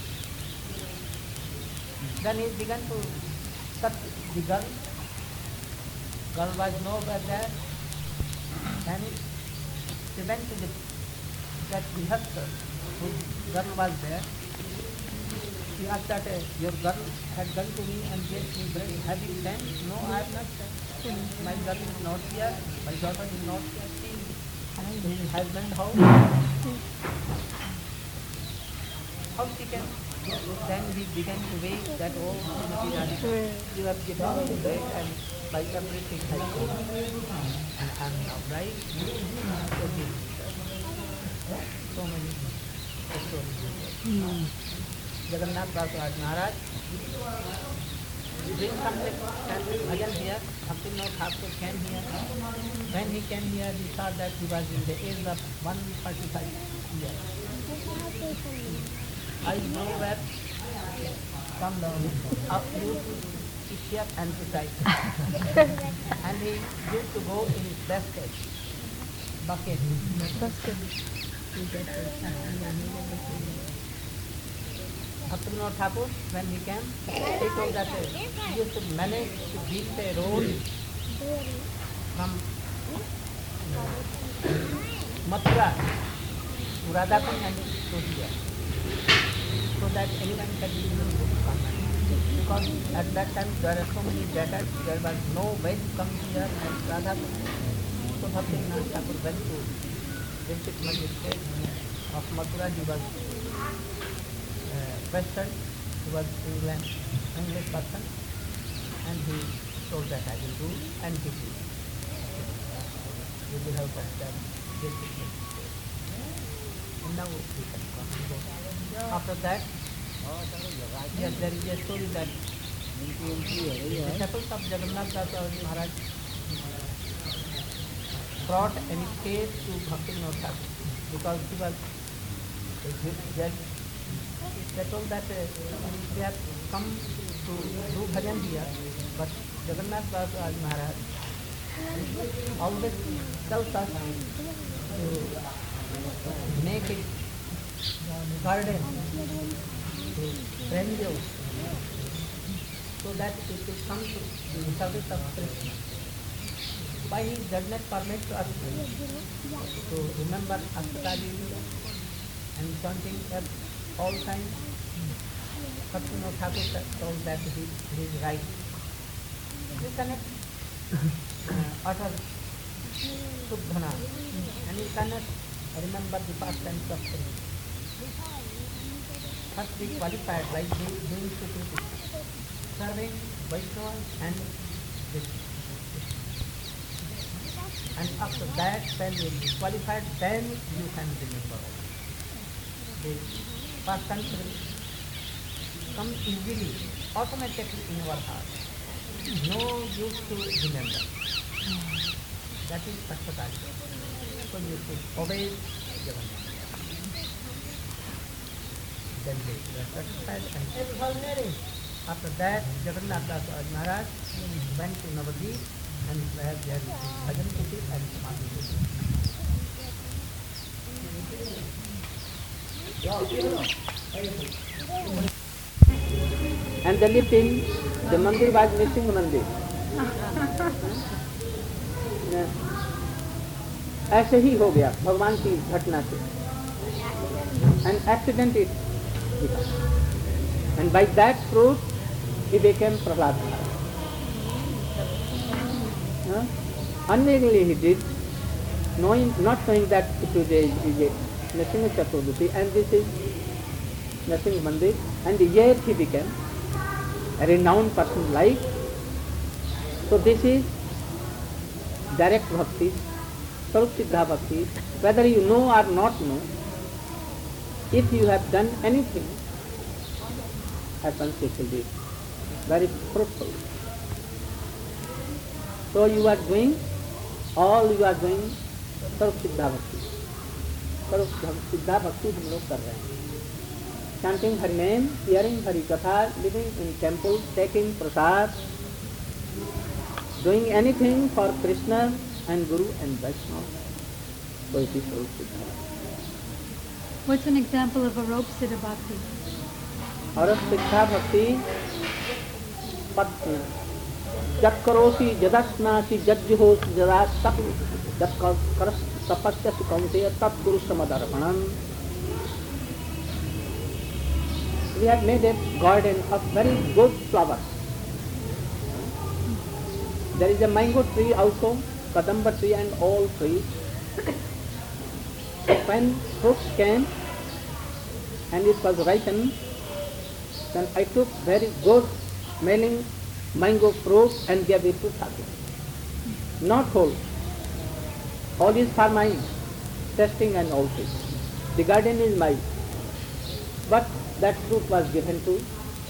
Then he began to search the girl. Girl was nowhere there. Then she went to the that Grihastha, whose girl was there, he asked that your girl had gone to me and gave me bread. Have you sent? No, I have not sent. My girl is not here. My daughter is not here. She is in his husband's house. How she can? Then he began to weigh that all materiality. You have given me bread and by everything has gone. And I am now right. So many stories. Jagannath Bhagat Maharaj doing something bhajan here, Bhaktivinoda Thakur came here. When he came here, he saw that he was in the age of 145 years. I know that from the uproot to here and to side. And he used to go in his bucket. Bhaktivinoda Thakur, when he came, he told that he used to manage to build a road from Mathura to Radhakund and to here, so that anyone can be able to come. Because at that time there are so many debtors, there was no way to come here and Radhakund. So Bhaktivinoda Thakur went to visit magistrate of Mathura. He was Western, he was English person, and he told that I will do, and he did. With the help of that discipline. And now we can come and go. After that, yes, there is a story that the disciples of Jagannath Das Maharaj brought an case to Bhaktivinoda Thakur because he was a good judge. They told that they have come to do bhajan here, but Jagannath Das Maharaj always tells us to make it garden, to rendio, so that it will come to the service of Krishna. Why he does not permit us to remember Ashtadhyayi and chanting at all times? Bhaktivinoda Thakur told that he is right. You cannot utter Subhana and you cannot remember the past tense of things. First be qualified by doing Sukriti, serving Vaishnava and Vishnu. And after that, when you will be qualified, then you can remember. The past tense will come easily, automatically in our heart. No use to remember. That is Ashtatadhyayi. So you should obey Jagannath. Then they were satisfied and extraordinary. After that, Jagannath Das Maharaj went to Navadvip and where there is Bhajan Kuti and Samadhi Kuti. And they lived in the mandir was missing mandir. ऐसे ही हो गया भगवान की घटना से. An accident it became. And by that fruit he became Prahlad. Unknowingly he did, not knowing that it is a Nrsimha Chaturdashi and this is Nrsimha Mandir, and yet he became a renowned person like. So this is direct bhakti, Sarup Siddha bhakti, whether you know or not know, if you have done anything, happens it will be very fruitful. So you are doing, all you are doing Sarup Siddha bhakti. Sarup Siddha bhakti हम लोग कर रहे हैं. Chanting Hari name, hearing Hari Katha, living in temple, taking prasad, doing anything for Krishna and Guru and Vaishnava. So it is Sarup Siddha. What's an example of a rope siddha bhakti? Sarup Siddha bhakti, Patna. Jat karosi, jadasnasi, jadjihosi, jadat, jat karas tapasya sukaunteya tat purushamadarpanam. We had made a garden of very good flowers. There is a mango tree also, kadamba tree and all trees. When fruits came and it was ripened, then I took very good smelling mango fruit and gave it to Thakur. Not whole. All is for mine, testing and all things. The garden is mine. But that fruit was given to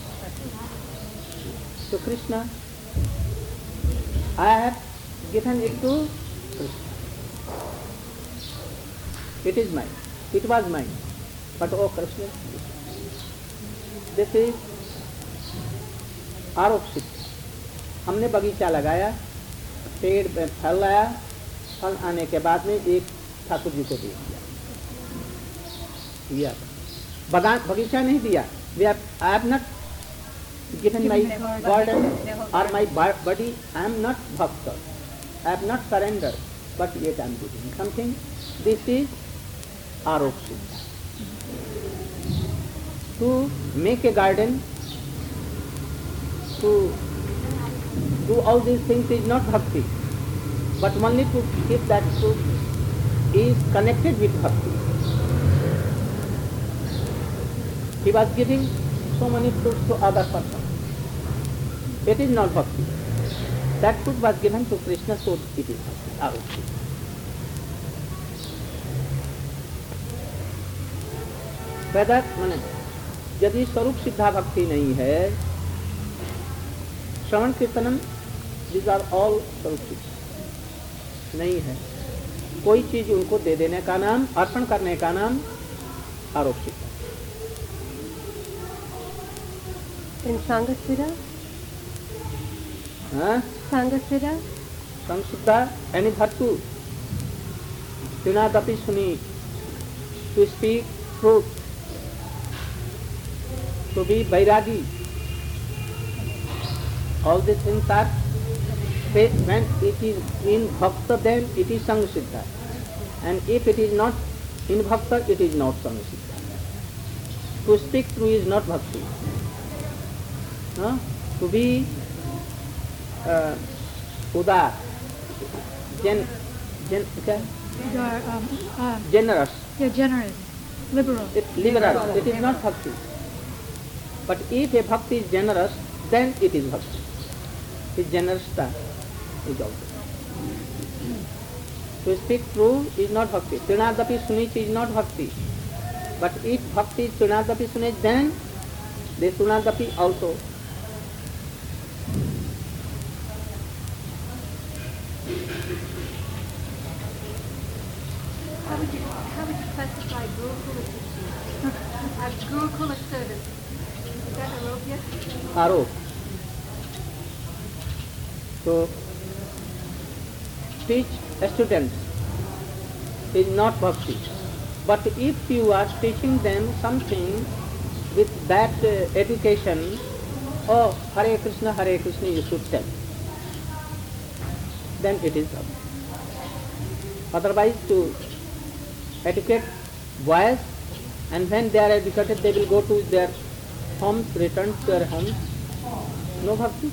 Krishna. I have given it to Krishna. It is mine. It was mine. But oh Krishna, this is आरोपित. हमने बगीचा लगाया, पेड़ में फल लाया, फल आने के बाद में एक ठाकुर जी को दे दिया. बगीचा नहीं दिया. I have not given my garden or my body. I am not bhakta. I have not surrendered, but yet I am giving something. This is aropsit. To make a garden, to do all these things is not bhakti, but only to keep that fruit is connected with bhakti. He was giving so many fruits to other person. It is not bhakti. That fruit was given to Krishna, so it is bhakti. Whether यदि स्वरूप सिद्धा भक्ति नहीं है, श्रवण कीर्तनम, these are all स्वरूप सिद्ध नहीं है, कोई चीज उनको दे देने का नाम, अर्पण करने का नाम आरोप सिद्ध. In Sanghasiddha? Sanghasiddha? Sanghasiddha, any dhatu, Tinadapi Suni, to speak truth, to be Vairagi. All these things are, when it is in Bhakta, then it is Sanghasiddha. And if it is not in Bhakta, it is not Sanghasiddha. To speak true is not Bhakti. To be udar, generous. Yeah, generous, liberal. Liberal. It is not bhakti. But if a bhakti is generous, then it is bhakti. His generosity is also. To speak true is not bhakti. Trinadapi Sunich is not bhakti. But if bhakti is Trinadapi Sunich, then the Trinadapi also. How would you classify Gurukula teaching? Gurukula service. Is that aropya? Arop. So, teach students is not bhakti. But if you are teaching them something with that education, oh, Hare Krishna, you should tell. Then it is bhakti. Otherwise, to educate boys, and when they are educated, they will go to their homes, return to their homes. No bhakti.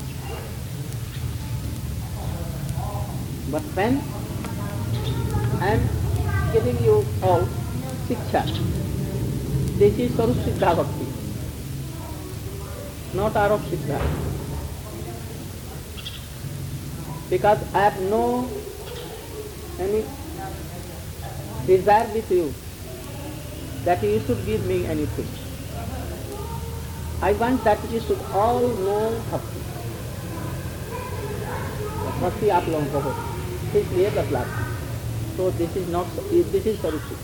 But when I am giving you all Siksha, this is Sarup Siddha Bhakti, not Arop Siddha. Because I have no any desire with you that you should give me anything. I want that you should all know Bhakti. Bhakti आप लोगों को हो, इसलिए बतलाते. So this is not, this is Sarup Siddha.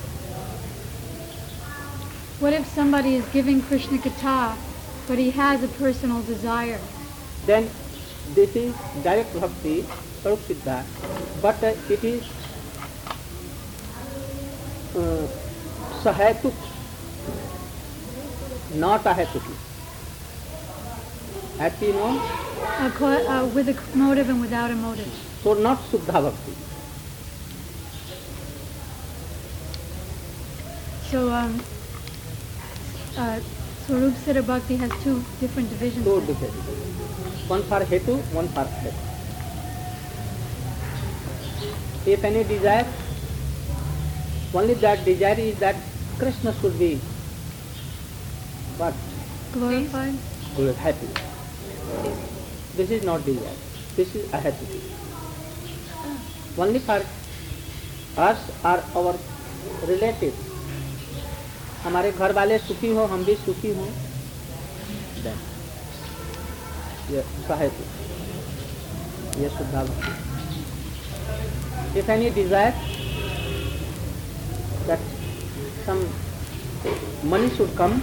What if somebody is giving Krishna Katha, but he has a personal desire? Then this is direct Bhakti, Sarup Siddha, but it is Sahetuk, not Ahetuki. As you know, With a motive and without a motive. so not Suddha Bhakti. So, Swarup Siddha Bhakti has two different divisions. Two different. One for hetu, one for hetu. If any desire, only that desire is that Krishna should be what? Glorified? Happy. This is not desire. This is a happy. Only for us or our relatives. हमारे घर वाले सुखी हो, हम भी सुखी हो. Then, ये सहायता, ये शुद्धा भक्ति. If any desire that some money should come,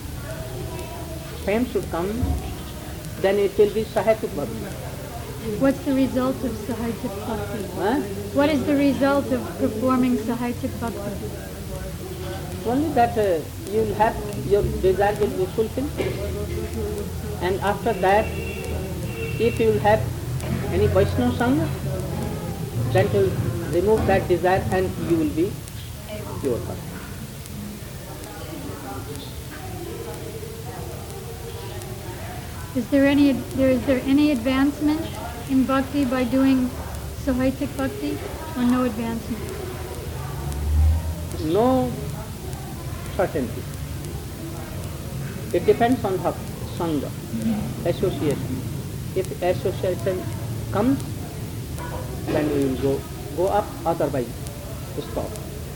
fame should come, then it will be Sahayatik Bhakti. What's the result of Sahajic Bhakti? Huh? What is the result of performing Sahajic Bhakti? Only that you will have, your desire will be fulfilled. And after that, if you will have any Vaishnava Sangha, then it will remove that desire and you will be pure Bhakti. Is there any advancement in bhakti by doing Sahajic Bhakti, or no advancement? No certainty. It depends on the Sangha, association. If association comes, then we will go up, otherwise stop.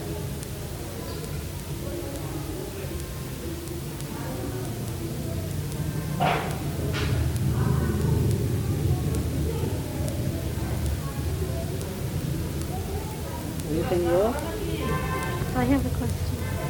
Anything more? I have a question.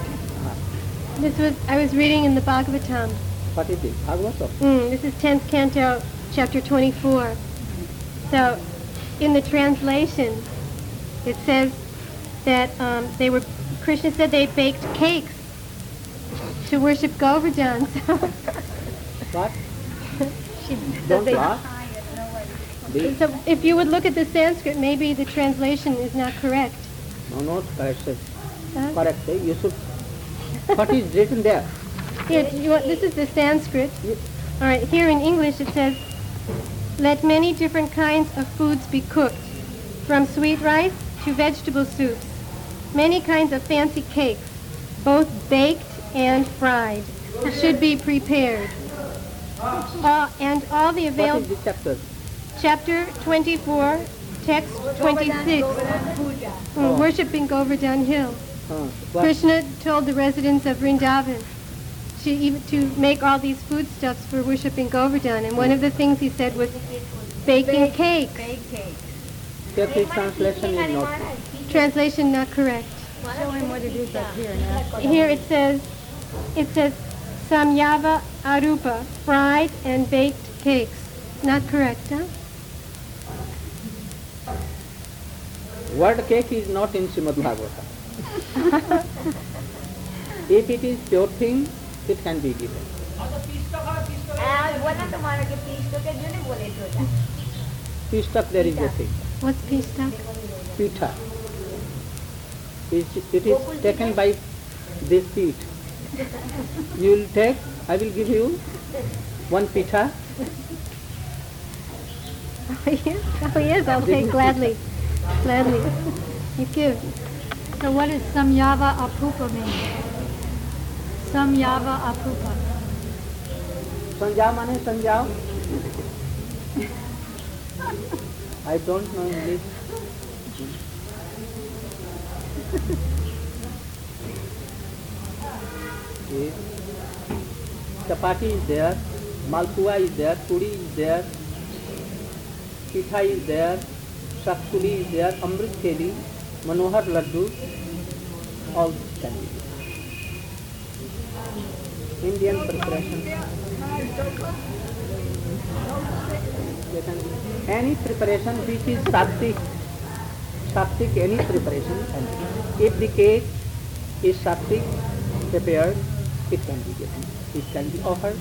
I was reading in the Bhagavatam. What is it? Bhagavatam? This is 10th canto, chapter 24. So, in the translation, it says that Krishna said they baked cakes to worship Govardhan. What? Don't laugh. So, if you would look at the Sanskrit, maybe the translation is not correct. No, not correct. Correct. You should. What is written there? Here, this is the Sanskrit. All right, here in English it says, let many different kinds of foods be cooked, from sweet rice to vegetable soups. Many kinds of fancy cakes, both baked and fried, should be prepared. And all the available... What is the chapter? Chapter 24, text 26. Worshipping Govardhan Hill. Krishna told the residents of Vrindavan to make all these foodstuffs for worshipping Govardhan, and one of the things he said was baking cakes. Careful translation is not. Translation not correct. Show him what it is up here. Here it says samyava arupa, fried and baked cakes. Not correct, huh? Word cake is not in Srimad Bhagavatam. If it is pure thing, it can be given. Pistak, there is a thing. What's pistak? Pitha. It is taken by this feet. You will take, I will give you one pitha. Oh yes, I'll take gladly. Gladly. You give. So what does samyava apupa mean? Samyava apupa. Sanjao mane sanjao. I don't know English. Okay. Chapati is there, malpua is there, puri is there, pitha is there, shaktuli is there, amrit theli, manohar laddu, all can be there. Indian preparation. Any preparation which is sattvic, any preparation can be. If the cake is sattvic prepared, it can be given. It can be offered.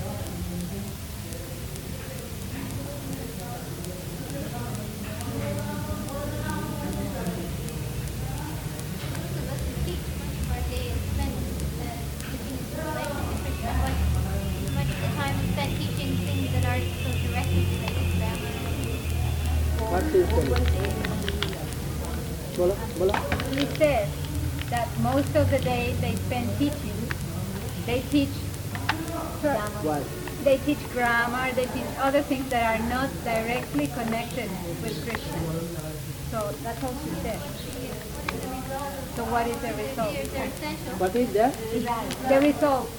spent teaching things that aren't so directly related to grammar. What is that? Bola, bola. He says that most of the day they spend teaching. They teach Why? they teach grammar, they teach other things that are not directly connected with Krishna. So that's all she said. So what is the result? They're essential. What is that? The result.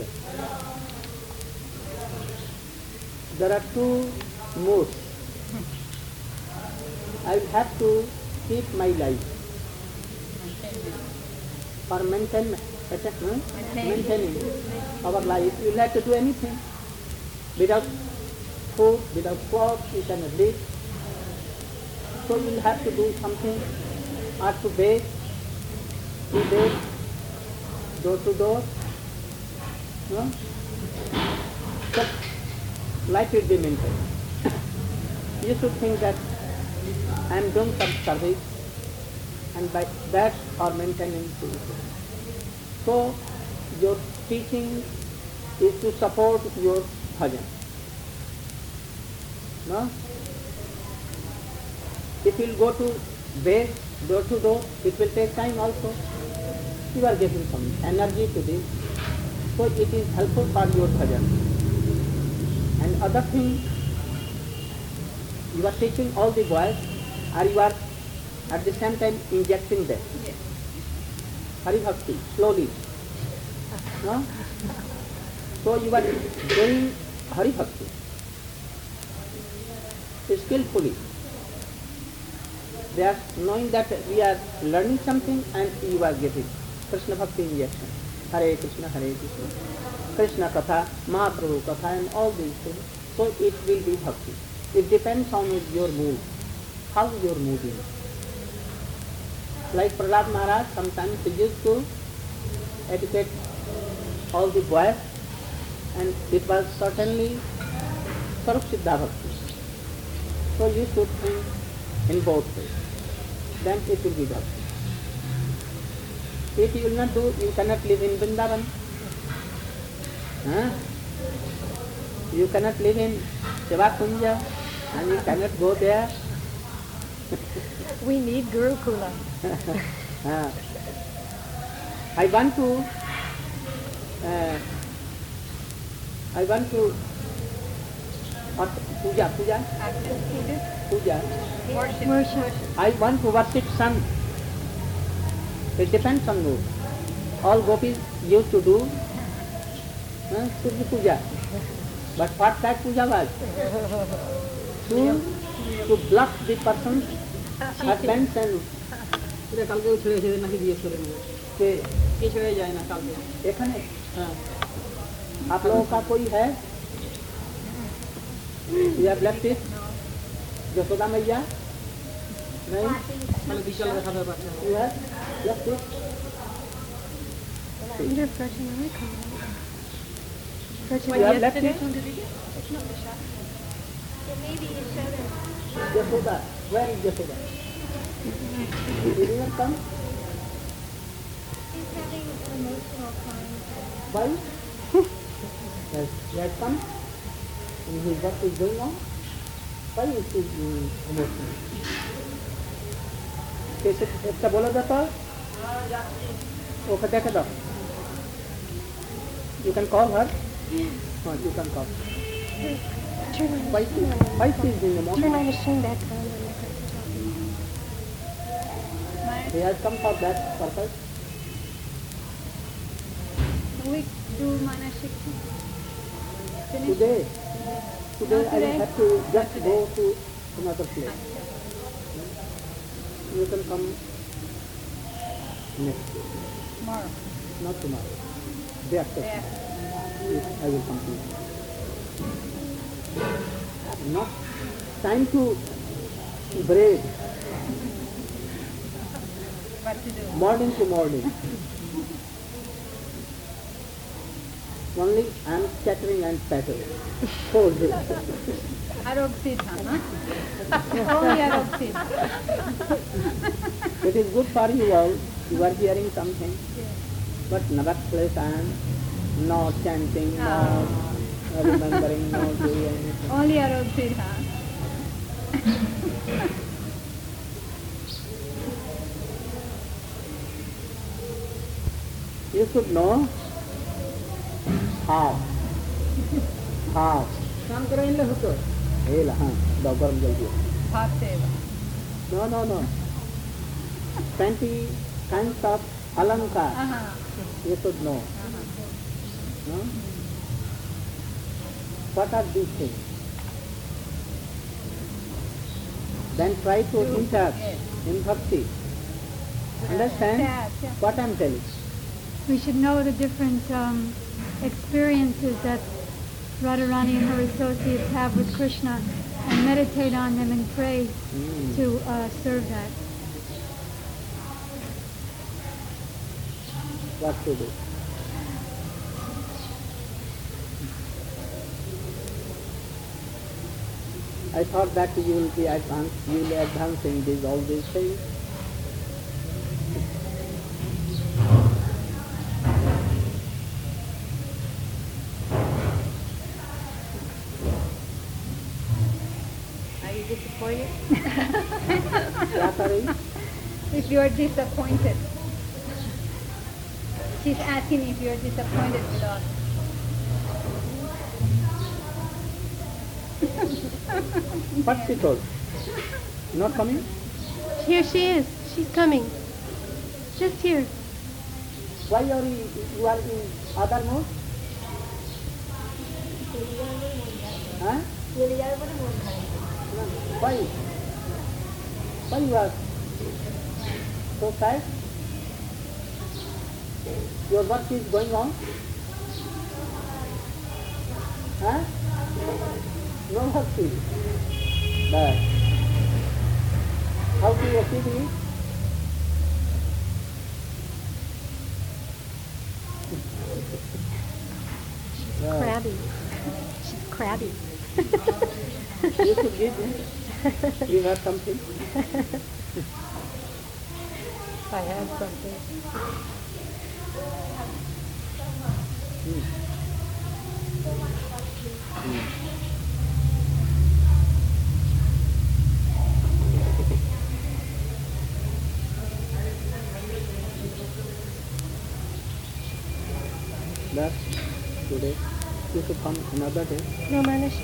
There are two modes. I will have to keep my life for maintaining our life. You will have to do anything. Without food, without clothes, you cannot live. So you will have to do something, or to beg, door to door. No? But life will be maintained. You should think that I am doing some service, and by that are maintaining food. So your teaching is to support your bhajan. No? If you will go to beg, door to door, it will take time also. You are getting some energy to this. So it is helpful for your bhajan. And other thing, you are teaching all the boys, or you are at the same time injecting them. Yes. Hari Bhakti, slowly. No? So you are doing Hari Bhakti skillfully. They are knowing that we are learning something and you are getting Krishna Bhakti injection. Hare Krishna, Krishna Katha, Mahaprabhu Katha and all these things. So it will be Bhakti. It depends on your mood. How your mood is. Like Prahlad Maharaj, sometimes he used to educate all the boys, and it was certainly Sarup Siddha Bhakti. So you should think in both ways. Then it will be Bhakti. If you will not do, you cannot live in Vrindavan. Huh? You cannot live in Seva Kunja, and you cannot go there. We need Gurukula. I want to puja. Worship. I want to worship sun. It depends on mood. All gopis used to do Surya puja. But what that puja was? To bluff the person's husbands and এখানে आप लोगों का कोई है? You have left it? Yashoda मैया? नहीं? You have left it? Under Prashna, I call it. You have left it? Yashoda. Where is Yashoda? Did he not come? He's having emotional times. Why? Yes, he has come. And his work is going on. Why is he emotional? कैसे इसका बोला जाता है? वो कहते कहता. You can call her. No, you can call. Why she is being emotional? Turn on the machine back on. He has come for that purpose. We do Manashik. Today I will have to just go to another place. You can come next day. Tomorrow. Not tomorrow. Day after. Yes, I will come to you. Not time to break. What to do? Morning to morning. Only I am scattering and spattering. Whole day. Arogsid, huh? Only Arogsid. It is good for you all. You are hearing something. But nevertheless I am not chanting, not remembering, no doing anything. Only Arodhir, huh? You should know how. काम करायला होतं. Hey, Dogam Jaldi. Bhavdeva. No. 20 kinds of alankar. You should know. No? What are these things? Then try to enter in bhakti. Understand what I am telling? We should know the different experiences that Radharani and her associates have with Krishna and meditate on them and pray to serve that. What to do? I thought that you will be advancing all these things. Are you disappointed? If you are disappointed. She's asking if you are disappointed with us. What she told? Not coming? Here she is. She's coming. Just here. Why you are in other mode? Huh? Why? Why you are so sad? Your work is going on? Huh? No bhakti. But how to achieve it? Crabby. She's crabby. You should give her something. I have something. That's today. You should come another day. No, Manish.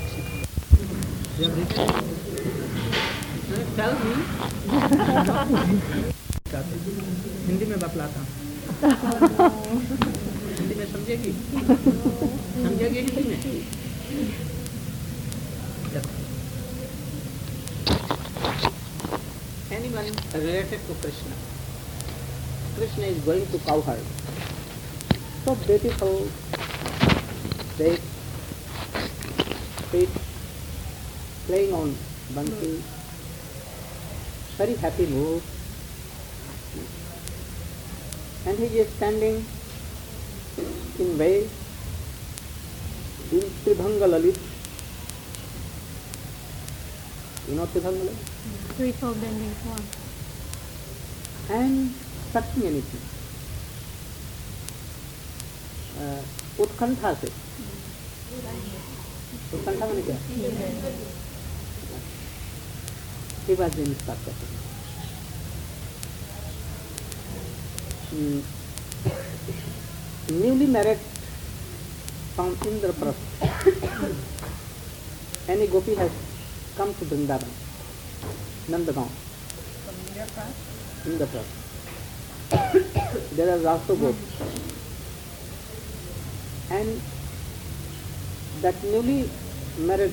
Tell me. Hindi में बतलाता हूँ. हिंदी में समझेगी? समझेगी हिंदी में? Anyone related to Krishna? Krishna is going to cowherd. So beautiful, big feet, playing on bansi, very happy mood. And he is standing in way in Tribhanga Lalit. You know Tribhanga Lalit? Threefold bending form. And touching anything. उत्कंठा से. उत्कंठा मैंने क्या? ये बात भी start करते हैं. Newly married from Indraprastha. Any gopi has come to Vrindavan, Nandagaon. Indraprastha. There are also gopi. And that newly married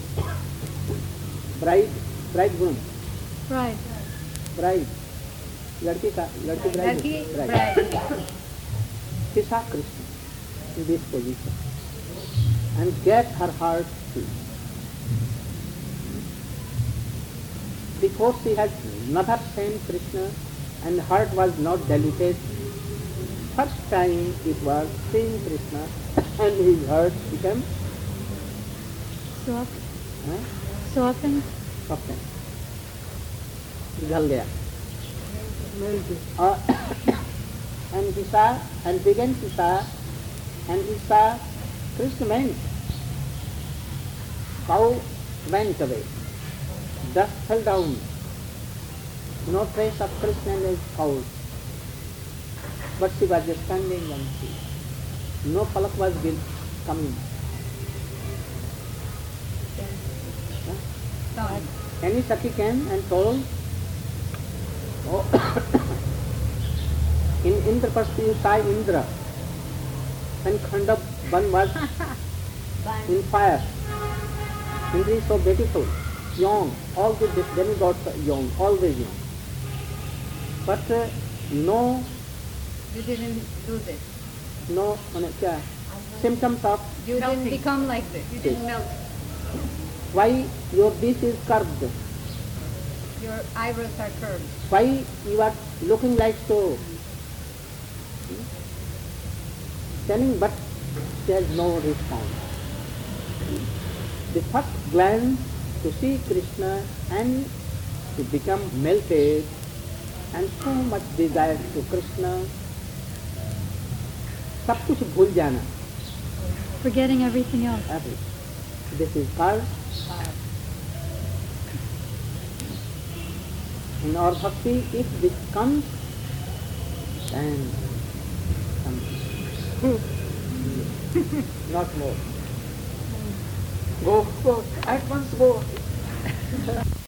bridegroom, bride, लड़की bride, he saw Krishna in this position and get her heart filled. Before she had never seen Krishna and heart was not diluted. First time it was seeing Krishna and his heart became Softened. पिघल गया. And he saw and began to saw and he saw Krishna meant cow went away. Dust fell down. No trace of Krishna and his cows. But she was just standing on sea. No palak was coming. Huh? Any Sati came and told, oh, in Indraprastha you saw Indra, when Khanda Ban was in fire. Indra is so beautiful, young, all the demigods are young, always young. But no, You didn't do this. no symptoms of You didn't become like this. You didn't melt. why your beak is curved, Your eyebrows are curved. why you are looking like so. Telling, but she has no response. The first glance to see Krishna and to become melted and so much desire to Krishna, सब कुछ भूल जाना. Forgetting everything else. This is called in our bhakti. If this comes, then not more. Go, at once go.